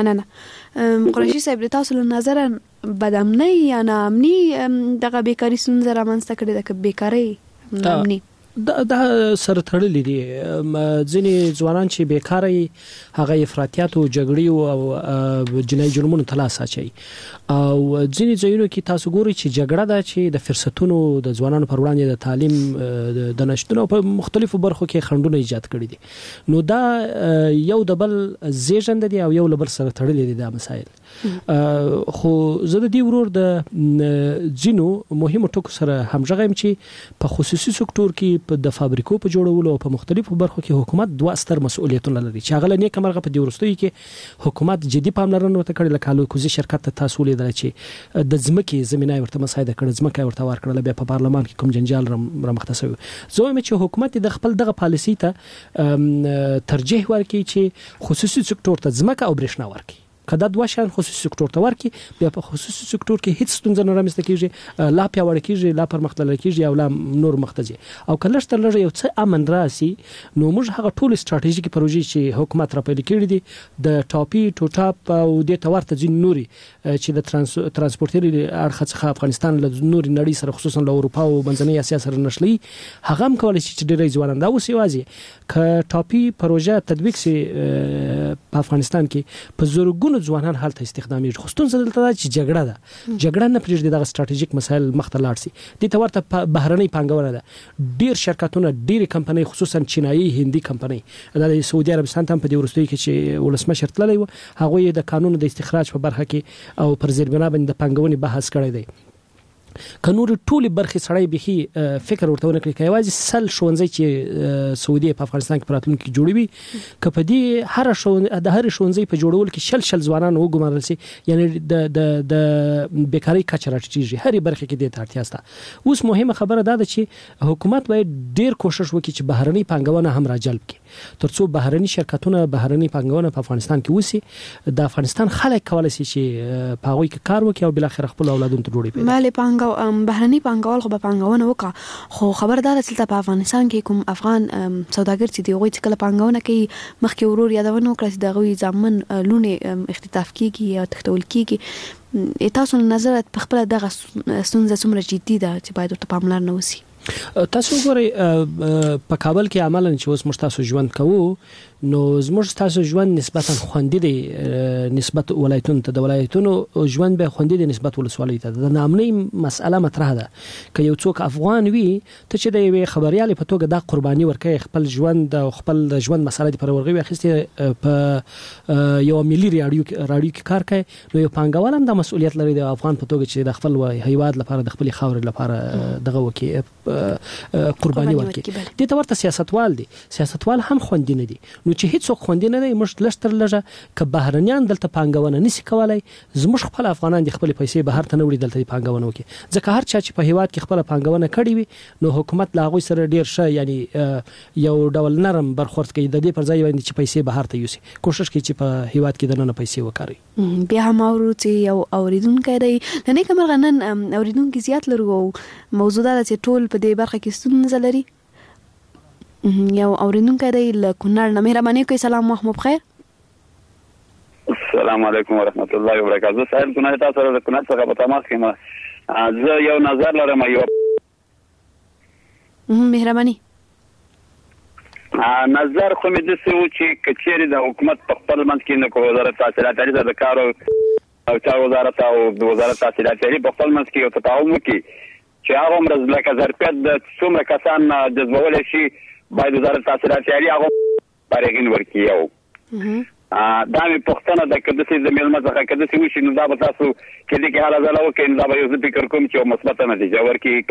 مننه. قریشي صاحب تاسو له نظر بدامنی یا نامنی دغه بیکاری څنګه رامنځته کړي د بیکاری نامنی
دا سره تړلې دي. ځینې ځوانان چې بیکاري هغه افراطیات او جګړې او جنایي جرمونو ته لاس اچي او ځینې ځایونو کې تاسو ګورئ چې جګړه ده چې د فرصتونو د ځوانانو پر وړاندې د تعلیم د نشټونو په مختلفو برخو کې خنډونه ایجاد کړي دي. نو دا یو د بل زیږنده دي او یو له بل سره تړلې دي دا مسایل. خو زه د دې ورور د ځینو مهمو ټکو سره همغږی یم چې په خصوصي سکتور کې په د فابریکو په جوړولو او په مختلفو برخو کې حکومت دوه ستر مسؤلیتونه لري چې هغه نه کمرغه په دې ورستوي کې حکومت جدي پاملرنه وکړي کړل کالو کوزي شرکت ته تاسو لیدل چې د ځمکې زمينه ورته مساعده کړه ځمکه ورته ورکړل بیا په پارلمان کې کوم جنجال رامخته شوی. زه وایم چې حکومت د خپل دغه پالیسي ته ترجیح ورکړي چې خصوصي سکتور ته ځمکه او برېښنا ورکړي. کدا دوه شان خصوصي سکتور ته ورکي بیا په خصوصي سکتور کې هیڅ ستونزه نه رامنځته کیږي لا پیاوړی کیږي لا پرمختللی کیږي او لا نور مختځي او کله چې لږ یو څه امن راسي نو موږ هغه ټول ستراتیژیک پروژې چې حکومت را پیل کړی دي د ټاپي ټوټاپ او د تورته ځین نوري چې د ترانسپورتي اړخ څخه افغانستان له نوري نړۍ سره خصوصا له اروپا او منځنۍ اسیا سره نشلي هغه هم کولای شي چې ډېری ځوانان دا اوس یوازې ک ټاپي پروژه تطبیق سي په افغانستان کې په زورګونو ځوانان حالت استخدامي خصوصا دلته چې جګړه نه پرېږدي د ستراتیژیک مسایل مخته لاړ سي د تورته بهرنۍ پانګونه ده ډیر شرکتونه ډیر کمپنۍ خصوصا چینایي هندي کمپنۍ د سعودي عربستان ته په دې ورستوي کې چې ولسمشر تللی و هغه د قانون د استخراج په برخه کې او پر زیربنا باندې د پانګونې بحث کړی دی. کنور ټولي برخي سړی به فکر ورته ونکړي کایوازي سل شونځي چې سعودي په افغانستان کې پراتلون کې جوړوي کپه دي هر شونځي په جوړول کې شل ځوانان وګمارل سي یعنی د بیکاری کچره چیږي هر برخه کې د اړتیا سته. اوس مهمه خبره ده چې حکومت باید ډیر کوشش وکړي چې بهرنۍ پانګونه هم راجلب کړي ترڅو بهرنۍ شرکتونه بهرنۍ پانګونه په افغانستان کې وسی د افغانستان خلک کولای شي چې په هغه کې کار وکړي او بل اخر خپل اولادونو ته ډوډۍ پیدا
بهرني پانګوال خو به پانګونه وکړه خو خبردار چې په افغانستان کې کوم افغان سوداګر چې دی غوي چې کله پانګونه کوي مخکې ورور یادونه وکړه چې دغه ځامن لونه اختطاف کیږي یا تختول کیږي. تاسو نظر په خپل دغه ستونزه څومره جدي ده چې باید ورته پاملرنه وشي؟
تاسو ګورئ په کابل کې عملاً چې اوس مشتاسو ژوند کوو نو زموږ تاسو ژوند نسبتا خوندې دی نسبت ولایتونو ته د ولایتونو ژوند به خوندې دی نسبت ولسوالۍ ته د نامنۍ مسأله مطرح ده که یو څوک افغان وي ته چې د یوې خبريالې په توګه د قرباني ورکوي خپل ژوند او خپل ژوند مسله دی پر ورغوي اخیستي په یو ملي رادیو کې کار کوي نو یو پانګوال هم د مسؤلیت لري د افغان په توګه چې د خپل هیواد لپاره د خپل خاور لپاره دغه وکي قرباني ورکړي د تورته سیاستوال دي سیاستوال هم خوندې نه دي نو چې هیڅ څوک خوندې نه دی موږ لشتر لږه ک بهرنیان دلته پانګونه نشي کولای زموږ خپل افغانان د خپل پیسې بهر ته نه وړي دلته پانګونه وکړي ځکه هر چا چې په هیواد کې خپل پانګونه کړې وي نو حکومت لا غوي سره ډیر ښه یعنی یو ډول نرم برخورد کوي د دې پر ځای باندې چې پیسې بهر ته یوسي کوشش کوي چې په هیواد کې دنه پیسې وکړي
بیا هم اورو یو اوریدونکو دی نه کوم غنن اوریدونکو زیات لرو موضوع دا چې ټول په دې برخه کې ستونزه لري یو اوریدونکو دی له کونړ نه مهرباني کوي سلام وخت مو بخیر
السلام علیکم ورحمت الله وبرکاته سهیل کونړ تاسو سره د کونړ څخه په تماس کې زه یو نظر لرم یو
مهرباني
نظر خو مې د څه و چې کچېری د حکومت په خپل منځ کې نه کوي وزارت تحصیلات لري د کار او چا وزارت او د وزارت تحصیلات لري په خپل منځ کې یو تطاوم وکړي چې هغه مرز لکه ظرفیت د څومره کسان جذبول شي باید وزارت تحصیلات لري هغه پرېګن ورکړي یو دا مې پښتنه د کده سي د ملما څخه کده سي وشي نو دا به تاسو کله کې حاله زاله وکړي دا به یو فکر کوم چې مثبت نتیجه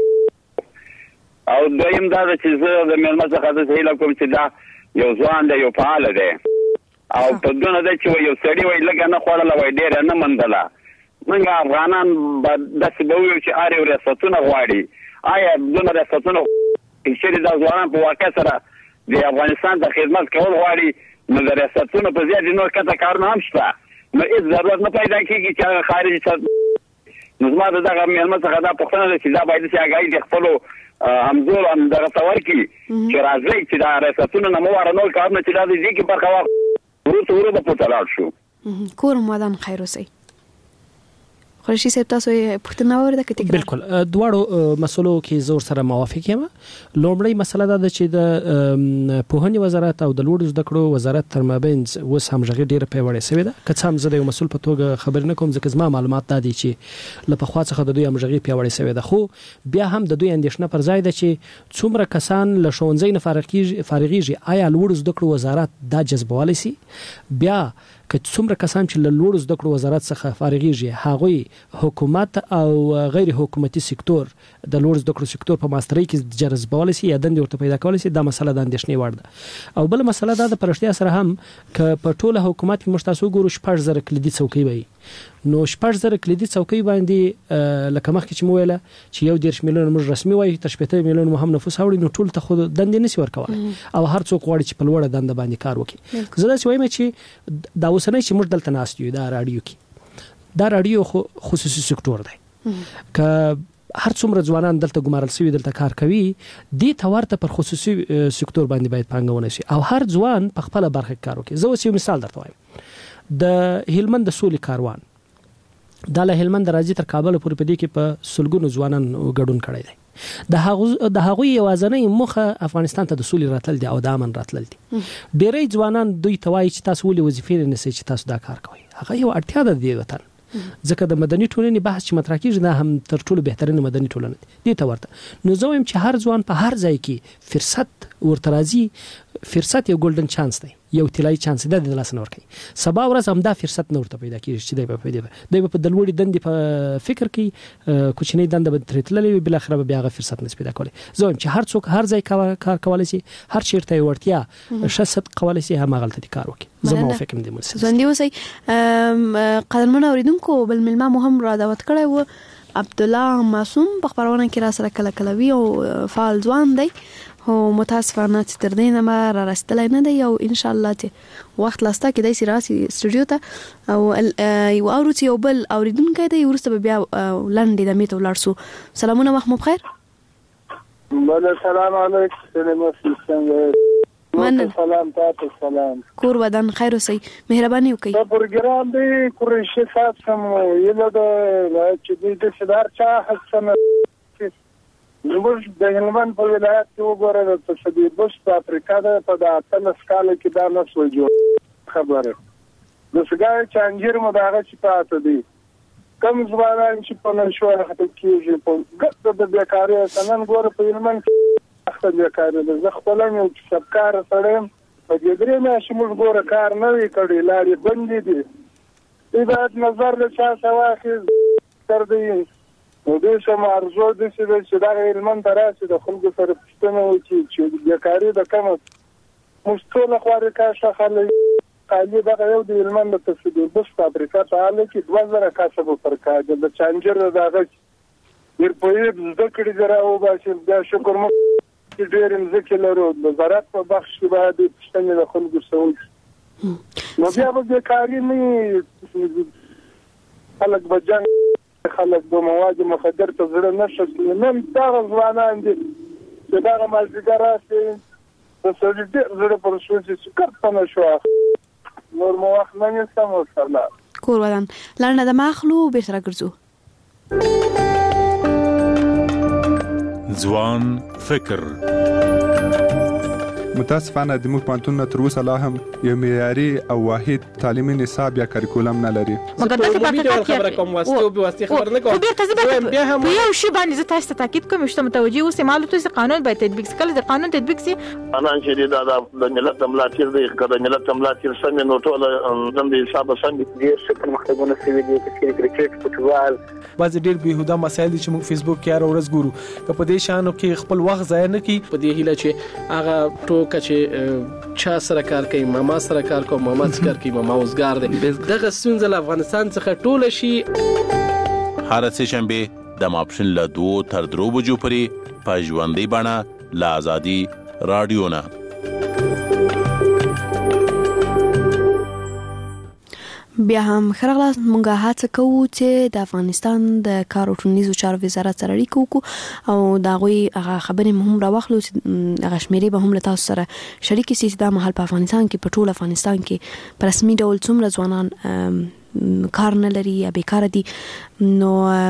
ورکړي او دویم دا چې زه د ملما څخه د هیله کوم چې دا یو ځوان دی یو فعال دی او په دونه د چې یو سړی وای لګا نه خوړل وای ډیر نه مندله موږ افغانان د څه به یو چې اړ ریاستونه غواړي آیا دونه ریاستونه چې د ځوانان په واقع سره د افغانستان د خدمت کول غواړي نو د ریاستونو په زیات نور کته کارونه هم شته نو هیڅ ضرورت نه پیدا کیږي چې خارجي څخه نو زما دغه مېلمه څخه دا پوښتنه ده چې دا باید چې هغه د خپل همزول هم دغه تور کی چې راځي چې دا ریاستونو نه مو ورنول کارونه چې دا دي کې برخه ورته په تلاړ شو
کور مودان خیر اوسئ خورشي صاحب تاسو پوښتنه اورده کته
بالکل دواړو مسلو کې زور سره موافق یم لومړی مسله دا چې د پوهنې وزارت او د لوړو زده کړو وزارت تر مابین اوس همغږي ډیره پیوړې شوې ده که څه هم زه د مسول په توګه خبر نه کوم ځکه زما معلومات دا دي چې له پخوا څخه د دوی همغږي پیوړې شوې ده خو بیا هم د دوی اندیشنه پر ځای ده چې څومره کسان له ښوونځي نه فارغيږي آیا لوړو زده کړو وزارت دا جذبولی سي بیا که څومره کسان چې له لوړو زده کړو وزارت څخه فارغيږي هغوی حکومت او غیر حکومتي سکتور د لوړو زده کړو سکتور په ماسترۍ کې جذبول شي یا دندې ورته پیدا کول شي دا مسله د اندیشنې وړ ده او بل مسله دا د پرشتیا سره هم ک په ټوله حکومت کې مشتاسو ګورو 4000 کلیدي څوکۍ وي نو 4000 کلیدي څوکۍ باندې لکه مخکې چې مو ویله چې یو 10 میلیون موږ رسمي وایي تر 15 میلیون هم نفوس اوړي نو ټول ته خود دندې نشي ورکوي او هر څوک غواړي چې په لوړه دنده باندې کار وکړي زه دا وایم چې دا اوسنۍ چې موږ دلته ناست یو دا رادیو کې دا رادیو خصوصي سکتور دی ک هر څومره ځوانان دلته ګمارل شوی دلته کار کوي د تورته پر خصوصي سکتور باندې باید پانګونه شي او هر ځوان په خپل برخه کار وکړي زه اوس یو مثال درته وایم د هلمند د سولې کاروان د هلمند راځي تر کابل پورې په دې کې په سلګونو ځوانان ګډون کړی دی د هغوی یوازنۍ مخه افغانستان ته د سولې راتل دي او د امن راتل دي ډېری ځوانان دوی توای چې تاسو ولې وظیفې نه سي چې تاسو دا کار کوئ هغه یو اړتیا ده دی وطن ځکه د مدني ټولنې بحث چې مطرح کیږي دا هم تر ټولو بهترینه مدني ټولنه دي ته ورته نو زه وایم چې هر ځوان په هر ځای کې فرصت ورته راځي فرصت یو ګولډن چانس دی یو طلایي چانس دی د لاس نه ورکړي سبا ورځ هم دا فرصت نه ورته پیدا کیږي چې دی په دلوړي دندې په فکر کې کوچنی دنده به ترتللې بل اخر به بیا غو فرصت نس پیدا کوي زه وایم چې هر څوک هر ځای کار کولای شي هر چیرته ورتیا شست کولای شي هم غلطه کار وکړي زه موافق یم د ملسل
ځوندي اوسئ قدرمن اوریدونکو بل ملما مهم را دعوت کړی و عبد الله معصوم په خبرونه کې را سره کله کله وی او فعال ځوان دی هو متاسفانه چې تر دې نه ما را رسیدلی نه دی او ان شاء الله چې وخت لاسته کې دای سي راسي سټوډیو ته او یو اورو یو بل اوریدونکو دی ورسته بیا لاندې د میته ولاړ سو سلامونه وخت مو بخیر
بل سلام علیکم څنګه
من
سلام تاسو سلام
کور ودان خیر اوسئ مهرباني وکړئ
دا پروګرام دی قریشي صاحب سم یله د چې د صدر چا حسن زموږ د هلمند په ولایت کې وګوره د تصدیق بس په افریقا د په 18 کال کې دا نسل جوړ خبره د سګای چانجیر مو داغه چې پاتې دي کم ځوانان چې په نشو راځي کېږي په ګټه د بیکاري سنن ګوره په هلمند کې اخته بیکاري د خپل یو سبکار سره په دې درې مې موږ ګوره کار نه وی کړی لارې بندې دي ایبات نظر له چا سواخي تر دې نو دې سم ارزو دې چې دا هلمند دراسه د خلکو سره پښتنه و چې بیکاري د کوم مستول خواري کاشه خلک قالي دا یو د هلمند په تصدیق بس فابریکه ته اله کې 2000 کسب ورکړه د چانجر دغه ډیر په دې ذکر جراو باشي دا شکر مو ډیر ذکر لرو د زراعت په بخش کې باید پښتنه د خلکو سره نو بیا به بیکاري نه خلک بجن خلک د مواد مخدر ته زړه نشي نن دا ځوانان دي چې دا مالګر راځي د سړي د زړه پر شوځي چې کړه شو نور مو وخت نه سم وصله
کور ودان لرنه د ماخلو به سره ګرځو
ځوان فکر
متاسفانه د موږ پانتون تر اوسه لا هم یو معیاري او واحد تعلیمي نصاب یا کریکولم نه لري
مګر دا خبره کوم واسطه او واسطه خبر نه کوم
بیا هم یو شی باندې زه تاسو ته تاکید کوم چې متوجي اوسئ معلومات چې قانون باید تطبیق شي کله د قانون تطبیق شي
انا چې دا د ملت ملاتړ دی کله ملت ملاتړ سم نو ټول د حساب سم دي چې پرمختګونه سوي دي چې کرکټ فوتبال
بعض ډېر بهوده مسایل دي چې موږ فیسبوک کې هر ورځ ګورو که په دې شانو کې خپل وخت ضایع نه کړي
په دې هیله چې هغه ټوکه چې چا سره کار کوي ماما سره کار کوي ماما سره کار کوي ماما اوسګار دي دغه ستونزه له افغانستان څخه ټوله شي
هر څه شنبه د ماپښین له 2 تر 3 بجو پورې په ژوندۍ بڼه له آزادي رادیو نه
بیا هم خرغلاس مونږه هڅه کوو چې د افغانستان د کار او ټولنیزو چارو وزارت سره اړیکه وکړو او دا غوي هغه خبرې مهم راوخلو چې هغه شمیرې به هم له تاسو سره شریک شي چې د مهال په افغانستان کې په ټول افغانستان کې په رسمي ډول څومره ځوانان کار نه لري یا بیکاره دي نو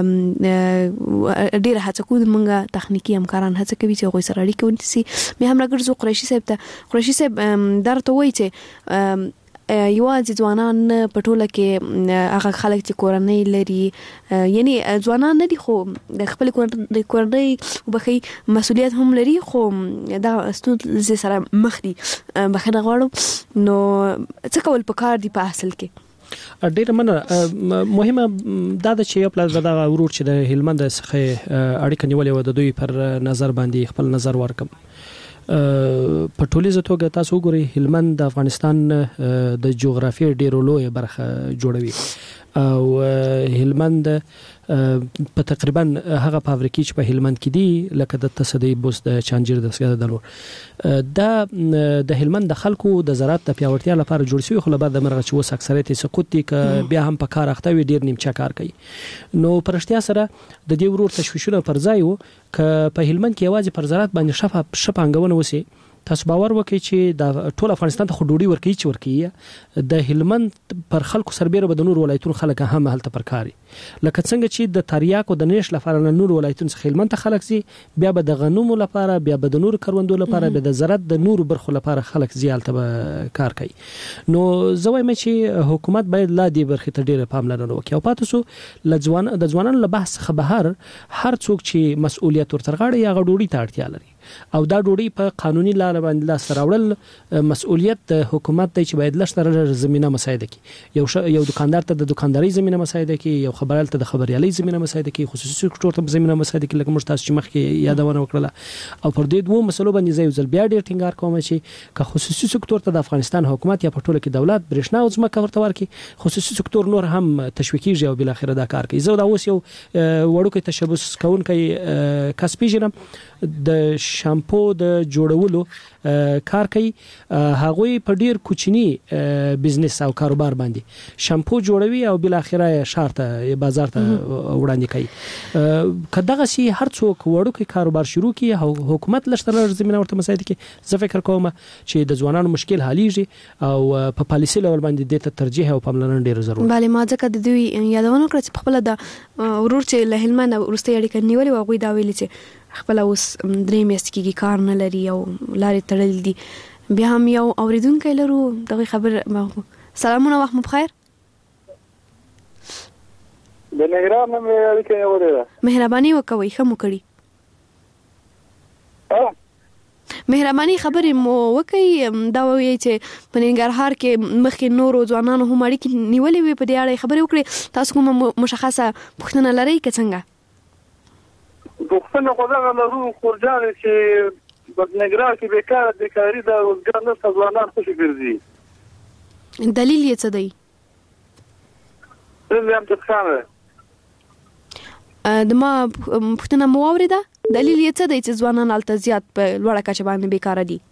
ډیره هڅه کوو مونږه تخنیکی همکاران هڅه کوي چې غوي سره اړیکه ونیسي مې هم راګرځو قریشي صاحب درته وایي چې یوازې ځوانان په ټوله کې هغه خلک چې کورنۍ لري یعنی ځوانان نه دي خو د خپل کورنۍ وبخي مسؤلیت هم لري خو دا ستونزې سره مخ دي بخنه غواړم نو څه کول پکار دي په اصل کې
ډیره مننه مهمه دا د چې یو پلاس دا ورور چې د هلمند څخه اړیکه نیولې و د دوی پر نظر باندې خپل نظر ورکم په ټولیزه توګه تاسو وګورئ هلمند د افغانستان د جغرافیې ډیرو لوی برخه جوړوي او هلمند په تقریبا هغه فابریکې چې په هلمند کې دي لکه د تصدیق بوس د چانجیر د سګر دلور دا د هلمند د خلکو د زراعت د پیاوړتیا لپاره جوړ شوی خو بعد د مرغه چې وس اکثریت سقوط دي ک بیا هم په کار اخته وي ډیر نیمچا کار کوي نو پرشتیا سره د دې ورور تشویشونه پر ځای وو ک په هلمند کې یوازې پر زراعت باندې شپانګونه وسی تاسو باور وکړئ چې د ټول افغانستان ته خډوډي ورکړي چې ورکړي د هلمند پر خلکو سربېره به د نور ولایتونو خلک هم هلته پر کاري لکه څنګه چې د تریاکو د نېش لپاره نور ولایتونو څخه هلمند ته خلک سي بیا به د غنمو لپاره بیا به د نور کروندو لپاره به د زراعت د نور برخو لپاره خلک زیالته به کار کوي نو زه وایم چې حکومت باید لا دې برخې ته ډېر پاملرنه وکړي او پاتې سو د ځوانانو له بحث څخه بهر هر څوک چې مسؤلیت ورترغاړي یا غډوړي ته اړتیا لري او دا ډوډۍ په قانوني لار باندې لاس راوړل مسؤلیت د حکومت دی چې باید لږ زمينه مساعده کړي یو دکاندار ته د دکانداري زمينه مساعده کړي یو خبريال ته د خبريالي زمينه مساعده کړي خصوصي سکتور ته زمينه مساعده کړي لکه مشتاس چې مخکې یادونه وکړه او پر دې دوه مسلو باندې زې ځل بیا ډېر ټینګار کوم چې که خصوصي سکتور ته د افغانستان حکومت یا په ټوله کې دولت برښنا او ځمکه ورته ورکړي خصوصي سکتور نور هم تشویقیږي او بل اخر دا کار کوي زه دا اوس یو وړوکی تشبث کوونکی کسب جنم د شامپو د جوړولو کار کوي هغوی په ډیر کوچنی بزنس او کاروبار باندې شامپو جوړوي او بل اخره شهر ته بازار ته وړاندې کوي کداغه سي هر څوک وړوکی کاروبار شروع کړي حکومت لشتره زمينه ورته مساعده کوي زه فکر کوم چې د ځوانانو مشکل حلیږي او په پالیسي لول باندې د ترجیح او پاملرنه ډیر ضروري
bale ما ځکه د دوی یادونه کړ چې خپل د ورور چې له هلمند ورسته اړیکه نیولې او غوي دا ویل چې خپل اوس 3 میاشتې کېږي کار نه لري او لارې تړل دي. بیا هم یو اوریدونکی لرو دغه خبر. سلامونه، وخت مو بخیر.
د نګران مې اړیکه وره
مهرباني وکوي، ښه مو کړی. مهرباني خبرې مو وکړئ. دا وایي چې په ننګرهار کې مخکې نورو ځوانانو هم اړیکې نیولې وي، په دې اړه خبرې وکړي. تاسو کومه مشخصه پوښتنه لرئ که څنګه؟
پوښتنه خو دغه لرو خورجانې چې په ننګرهار کې بیکاري د روزګار نشته، ځوانان خوشې ګرځي.
دلیل یې څه دی؟ د ما پوښتنه مو واورېده. دلیل یې څه دی چې ځوانان هلته زیات په لوړه کچه باندې بیکاره دي؟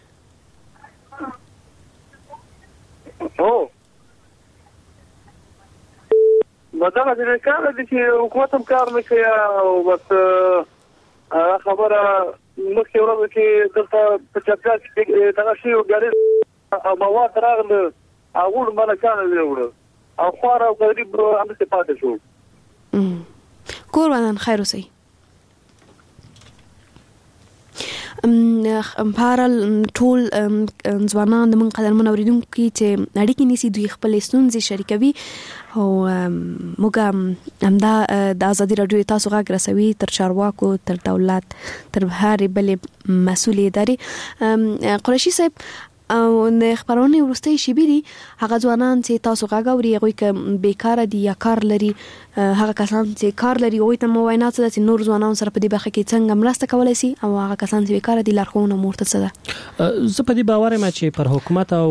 دغه چې بیکاره دي چې حکومت هم کار نه کوي او بس خبره مخکې ورځ کې دلته په چاپیریال کې دغه شی وګړي او مواد راغله هغوی ملکانه ویوړه او خوار او غریب همداسې پاتې شو.
کور ودان خیر اوسئ. بهرحال ټول ځوانان د من قدرمن اوریدونکي چې اړیکې نیسي دوی خپلې ستونزې شریکوي او موږ همدا د ازادي راډیو تاسو غږ رسوي تر چارواکو، تر دولت، تر هرې بلې مسؤلې ادارې. قریشي صاحب، او د خبرونې وروستۍ شیبې دي هغه ځوانان چې تاسو غږ اوري هغوی که بیکاره دي یا کار لري، هغه کسان چې کار لري هغوی ته مو وینا څه ده چې نور ځوانانو سره په دې برخه کې څنګه مرسته کولی شي، او هغه کسان چې بیکاره دي لارښوونه مو ورته څه ده؟
زه په دې باور یم چې پر حکومت او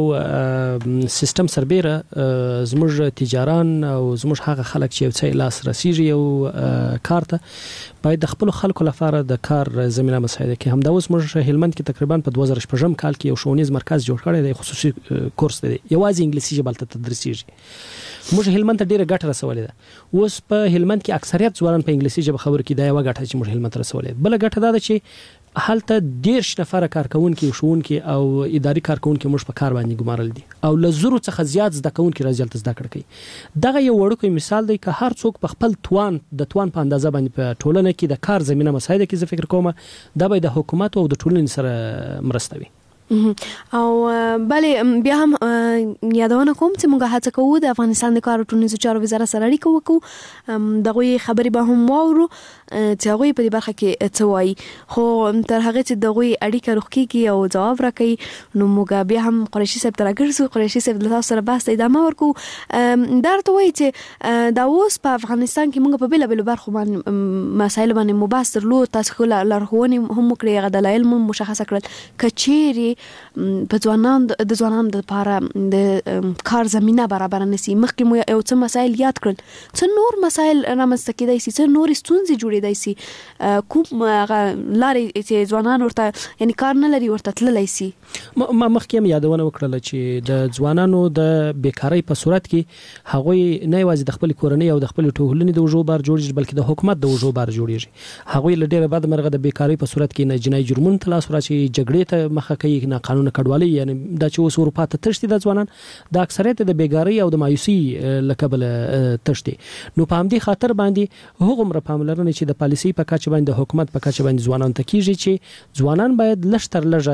سیستم سربیره زموږ تجاران او زموږ هغه خلک چې یو څه لاس رسیږي یو کار ته باید د خپل خلکو لپاره د کار زمينه مساعده کې. همدا اوس موږ هلمند کې تقریبا په 2016 کال کې یو ښوونیز مرکز جوړ کړی دی، خصوصي کورس دی، یوازې انګلیسي ژبه ته تدریسیږي. موږ هلمند ته ډیره ګټه رسولې ده. اوس په هلمند کې اکثریت ځوانان په انګلیسي ژبه خبرې کوي، دا یو ګټه چې موږ هلمند ته رسولې. بل ګټه دا ده چې هلته 10 نفر کارکونکي او ښوونکي او اداري کارکونکي موږ په کار باندې ګمارل دي او له زرو څخه زیات زده کوونکي راځي هلته زده کړه کوي. دغه یو وړوکی مثال دی که هر څوک په خپل توان په اندازه باندې په ټولنه کې د کار زمينه مساعده کې زه فکر کوم دا به د حکومت او د ټولنې سره مرسته وي.
او بلې بیا هم یادونه کوم چې موږ هڅه کوو د افغانستان د کار او ټولنیزو چارو وزارت سره اړیکه وکړو، دغوی خبرې به هم واورو چې هغوی په دې برخه کې څه وایي. خو تر هغه چې دغوی اړیکه روغ کېږي او ځواب راکوي نو موږ بیا هم قریشي صاحب ته راګرځو. قریشي صاحب له تاسو سره بحث ته ادامه ورکوو. دا ورته وایي چې دا اوس په افغانستان کې موږ په بېلابېلو برخو باندې مسایلو باندې مو بحث درلود، تاسو ښه لارښوونې هم وکړې، هغه دلایل مو مشخصه کړل. که چیرې په ځوانانو لپاره د کار زمینه برابر نشي، مخکې مو یو څه مسایل یاد کړل، څه نور مسایل رامنځته کېدای شي، څه نورې ستونزې جوړېدای شي، کوم لارې چې ځوانان ورته یعنی کار نه لري ورته تللی شي؟
ما مخکې هم یادونه وکړله چې د ځوانانو د بیکارۍ په صورت کې هغوی نه یوازې د خپل کورنۍ او د خپل ټولنې د وژو بار جوړیږي بلکې د حکومت د وژو بار جوړیږي. هغوی له ډېره بد مرغه د بیکارۍ په صورت کې نه جنایي جرمونو ته لاس ورچوي، جګړې ته مخه کوي، نه قانون کډوالۍ، یعنی دا چې اوس اروپا ته تښتي د ځوانان د اکثریت د بیکارۍ او د مایوسي له کبله تښتي. نو په همدې خاطر باندې هغومره پاملرنه چې د پالیسۍ په کچه باندې د حکومت په کچه باندې ځوانان ته کیږي چې ځوانان باید لږ تر لږه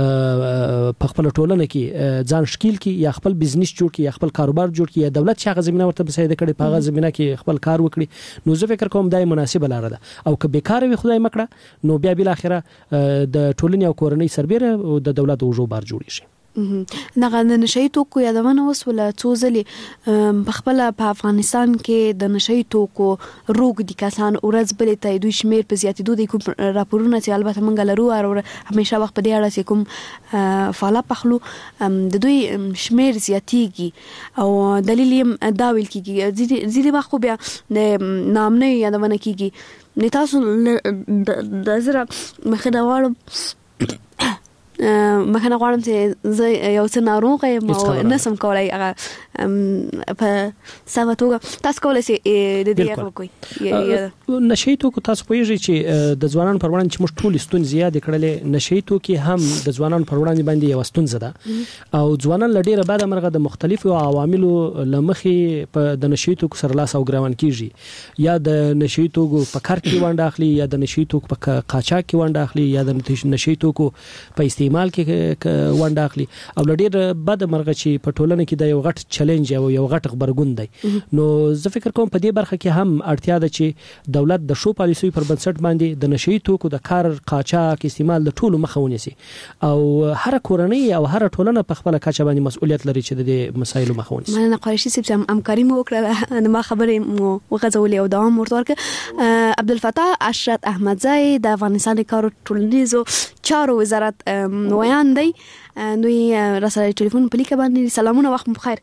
په خپل ټولنه کې ځان شکیل کړي یا خپل بزنس جوړ کړي یا خپل کاروبار جوړ کړي یا دولت چې هغه زمينه ورته مساعده کړي په هغه زمينه کې خپل کار وکړي. نو زه فکر کوم دا مناسبه لار ده. او که بیکار وي خدای مکړه نو بیا بل اخره د ټولنې او کورنۍ سربېره او د دولت وژو بار جوړیږي.
دغه د نشئی توکو یادونه وسوله څو ځلې په خپل په افغانستان کې د نشئی توکو روغ دي کسان ورځ بلې ته دوی شمیر په زیاتېدو دي. کوم راپورونه چې البته موږ لرو او همیشه وخت په دې اړه چې کوم فعاله پخلو د دوی شمیر زیاتېږي او دلیل یې دا ویل کېږي ځینې وخت خو بیا د نامنۍ یادونه کېږي. نه تاسو د زړه مخه دا واړو مخنه غواړم چې زه یو څه ناروغ یم او نسم کولای هغه په سمه توګه تاسو کولای شئ د دې هغه کوي
نشي توکو تاسو پوهیږئ چې د ځوانانو پر وړاندې مش ټول ستون زیات کړلې نشي توکي هم د ځوانانو پر وړاندې باندې یو ستونزه ده او ځوانان لډیره بعد مرغه د مختلفو عواملو لمخې په د نشي توکو سره لاس او ګروان کیږي یا د نشي توکو په کار کې ونډه اخلي یا د نشي توکو په قاچاق کې ونډه اخلي یا د نشي توکو په استعمال کې ونډه اخلي او لډیره بعد مرغه چې په ټولنه کې د یو غټ چیلنج او یو غټ خبرګون دی نو زه فکر کوم په دې برخه کې هم اړتیا ده چې دولت د شو پالیسي پر بنسټ باندې د نشي توکو د کار قاچاق استعمال د ټولو مخه ونیسي او هر کورنۍ او هر ټولنه په خپل کچه باندې مسؤلیت لري چې د دې مسایلو مخه ونیسي.
مننه قریشي صاحب چې همکاري مو وکړه ما خبرې مو وغځولې او دوام ورته ورکړ. عبدالفتاح اشرت احمدزی د افغانستان کارو ټولنیزو چارو وزارت ویان دی دوی راسره ټلیفون په لیکه باندې سلامونه وخت بخیر.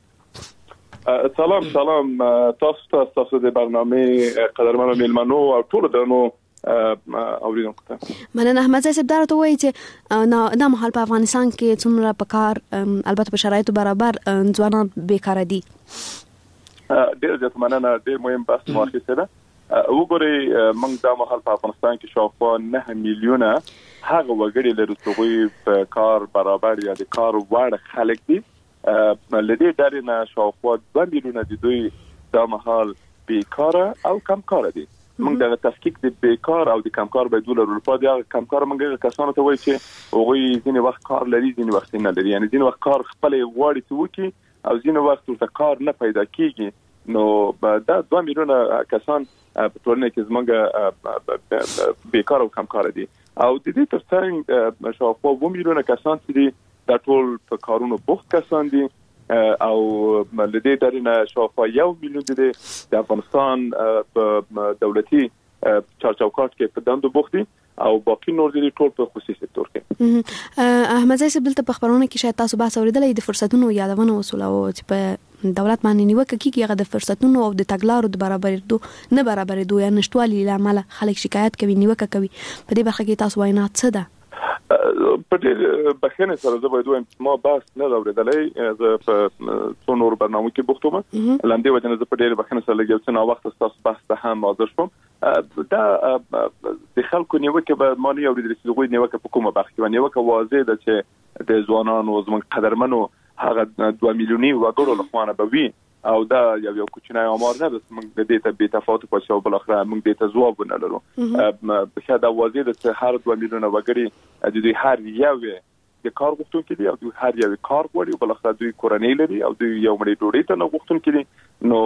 سلام تاسو د برنامه قدرمنو میلمنو او ټول درنو اوریدونکو ته
مننه. احمد صاحب درته وایي چې دا مهال په افغانستان کې څومره په کار البته په شرایطو برابر ځوانان بیکاره دي.
ډېر زیات مننه. ډېر مهم بحث واخیسته ده. وګورئ موږ دا مهال په افغانستان کې شاوخوا 9 میلیونه هغه وګړي لري چې په کار برابر یا د کار وړ خلک دي. لدې ډاري نه شاوخوا 2 میلیونه د دوی د مهال بیکاره او کمکار دي. موږ د تفکیک د بیکار او د کمکار په ډول ورپا دي. کمکار موږ کسانو ته وایي چې هغه ځینې وخت کار لري ځینې وخت نه لري، یعنی ځینې وخت کار خپل غواړي چې وکړي او ځینې وخت ورته کار نه پیدا کیږي. نو دا 2 میلیونه کسان په ټولنه کې زموږ بیکار او کمکار دي او د دې ترڅنګ شاوخوا 2 میلیونه کسان چې دا ټول په کارونو بوخت کسان دي او لدې درنه شاوخوا 1 میلیون د افغانستان په دولتي چارچوکاټ کې په دندو بوخت دي او باقي نور دي ټول په خصوصي سکتور کې.
احمد صاحب دلته په خبرونه کې شاید تاسو بحث اوریدلې د فرصتونو یادونه وسوله او چې په دولت باندې نیوکه کیږي هغه د فرصتونو او د تګلارو د برابرېدو نه برابرېدو یا نشټوالي لامل خلک شکایت کوي نیوکه کوي. په دې برخه کې تاسو وایي نه څه ده؟
په دې بخښنه سره زه باید وایم ما بحث نه اوریدلې. زه په څو نور برنامو کې بوخت وم لاندې وجه نه زه په ډېر بخښنه سره لګیږم چې نو وخت تاسو بحث ته هم حاضر شوم. دا د خلکو نیوکه به ما نه اوریدل چې دوی نیوکه په کومه برخه کې نیوکه واضح ده چې د ځوانانو زموږ قدرمنو هغه 2 میلیوني وګړو لخوا به وي او دا یو کوچنی امر نه ده. موږ د دې ته به تفاوت پاتې او بل اخر موږ دې ته ځواب نه لرو. په شاده واضح ده چې هر 2 میلیونه وګړي د دوی هر یو د کار غوښتونکي دي او دوی هر یو کار غواړي او بل اخر دوی کورنۍ لري او دوی یو مړي ډوډۍ ته نه غوښتونکي دي.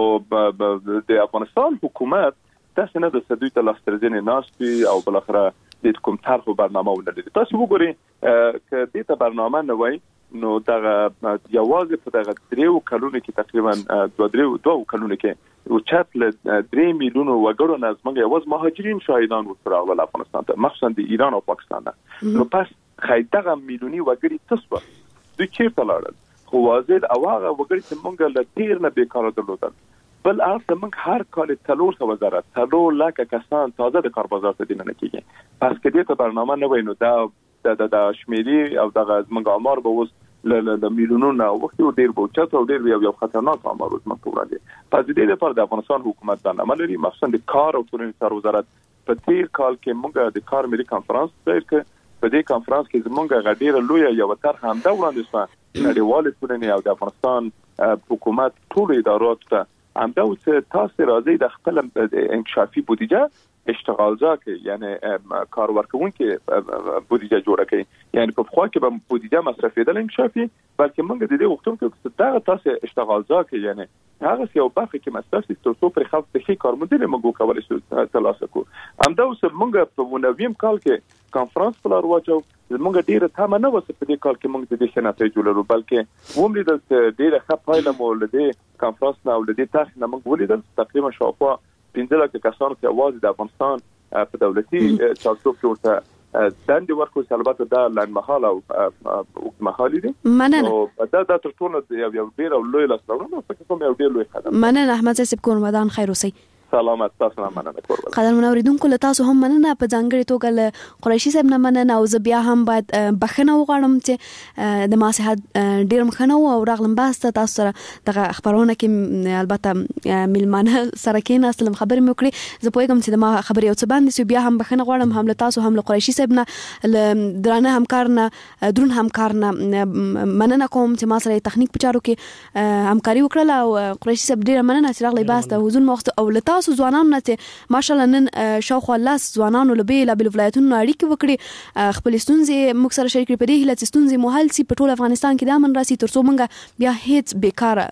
نو د افغانستان حکومت تاسو نه د سدوی ته لاسترځنې ناشتي او بل اخر د کوم طرحو برنامه ولري. تاسو وګورئ ک دې ته برنامه نه وای نو دا یوازې په دغه 3 کلونو کې تقریبا 2 کلونو کې او چات له 3 میلیونو وګړو نه زموږ یوازې مهاجرین شاهدان ورسره ول افغانستان ته مخصوصا د ایران او پاکستان نه. نو پس خایدغه میلیونی وګړي تاسو دوی چیرته لاړل؟ خو واضح او هغه وګړي چې موږ له تیر نه بیکاره درلودل بل اصل موږ هر کال 300 وزارت 3 لک کسان تازه د کار بازار ته دینه کیږي. پس کې دې ته برنامه نه وینو دا شمیري او دغه زموږ امر به وس ل میلیونونو وخت ډیر بوچات او ډیر یو خطرناک امر وس مکتوب راځي. پس دې لپاره د افغانستان حکومت برنامه لري مخصوصا د کار او ټولنیز وزارت په تیر کال کې موږ د کار ملي کانفرنس ځای په دې کانفرنس کې زموږ غډیره لوی یو طرح هم دا وړاندې شو نړیوال ټولنې او د افغانستان حکومت ټول ادارات ته هم دا اوس تاسو راځي د خپل انکشافي بودیجه اشتغالزا کې یعنی کار ورکوونکي بودیجه جوړه کړي. یعنی په خو کې به بودیجه مصرفېدل انکشافي بلکې موږ د دې وختونو کې دا تاسو اشتغالزا کې یعنی هغه یو برخه کې مصرفي تاسو پر خپل تخی کارمندل موږ کولای شو ترلاسه کو. هم دا اوس موږ په نویم کال کې کانفرنس پر ورواچو موږ ډیره تمه نه وسه په دې کال کې موږ د دې شناخت جوړولو بلکې ومرید د ډیره ښه پایله مو لدې کانفرنس نه ولدې تاسو نه موږ ولیدل تقریبا شاوخوا 15 لک کسانو چې اواز د افغانستان په دولتي چارچوب کې ورته دند ورکو البته دا لاند محل او محلي دي.
مننه.
دا تر ټولو یو ډیر لوی لاسته راوړنه په کوم یو ډیر لوی خدمت.
مننه احمد صاحب کور مدان خیر اوسئ.
سلامت تاسو نه مننه کوم.
قدرمن اوریدونکو له تاسو هم مننه په ځانګړي توګه له قریشي صاحب نه مننه او زه بیا هم باید بخښنه وغواړم چې د ما صحت ډیر مخنه او راغلم باسته تاسو سره دغه خبرونه کې البته ملمانه سره کې ناسلم خبرې مې وکړې. زه پوهیږم چې د ما خبرې یو څه باندې بیا هم بخښنه غواړم هم له تاسو هم له قریشي صاحب نه درانه همکار نه درون همکار نه مننه کوم چې ما سره تخنیک په چارو کې همکاري وکړه او قریشي صاحب ډیر مننه چې راغلی باسته حضور وخت او له تاسو ځوانانو نه چې ماشاءالله نن شاوخوا 10 ځوانانو له بیل ولایتونو اړیکې وکړي خپل ستونزې موږ سره شریک کړي په دې هیله چې ستونزې مو حل شي په ټول افغانستان کې دا من راسي ترڅو موږ بیا هیڅ بیکاره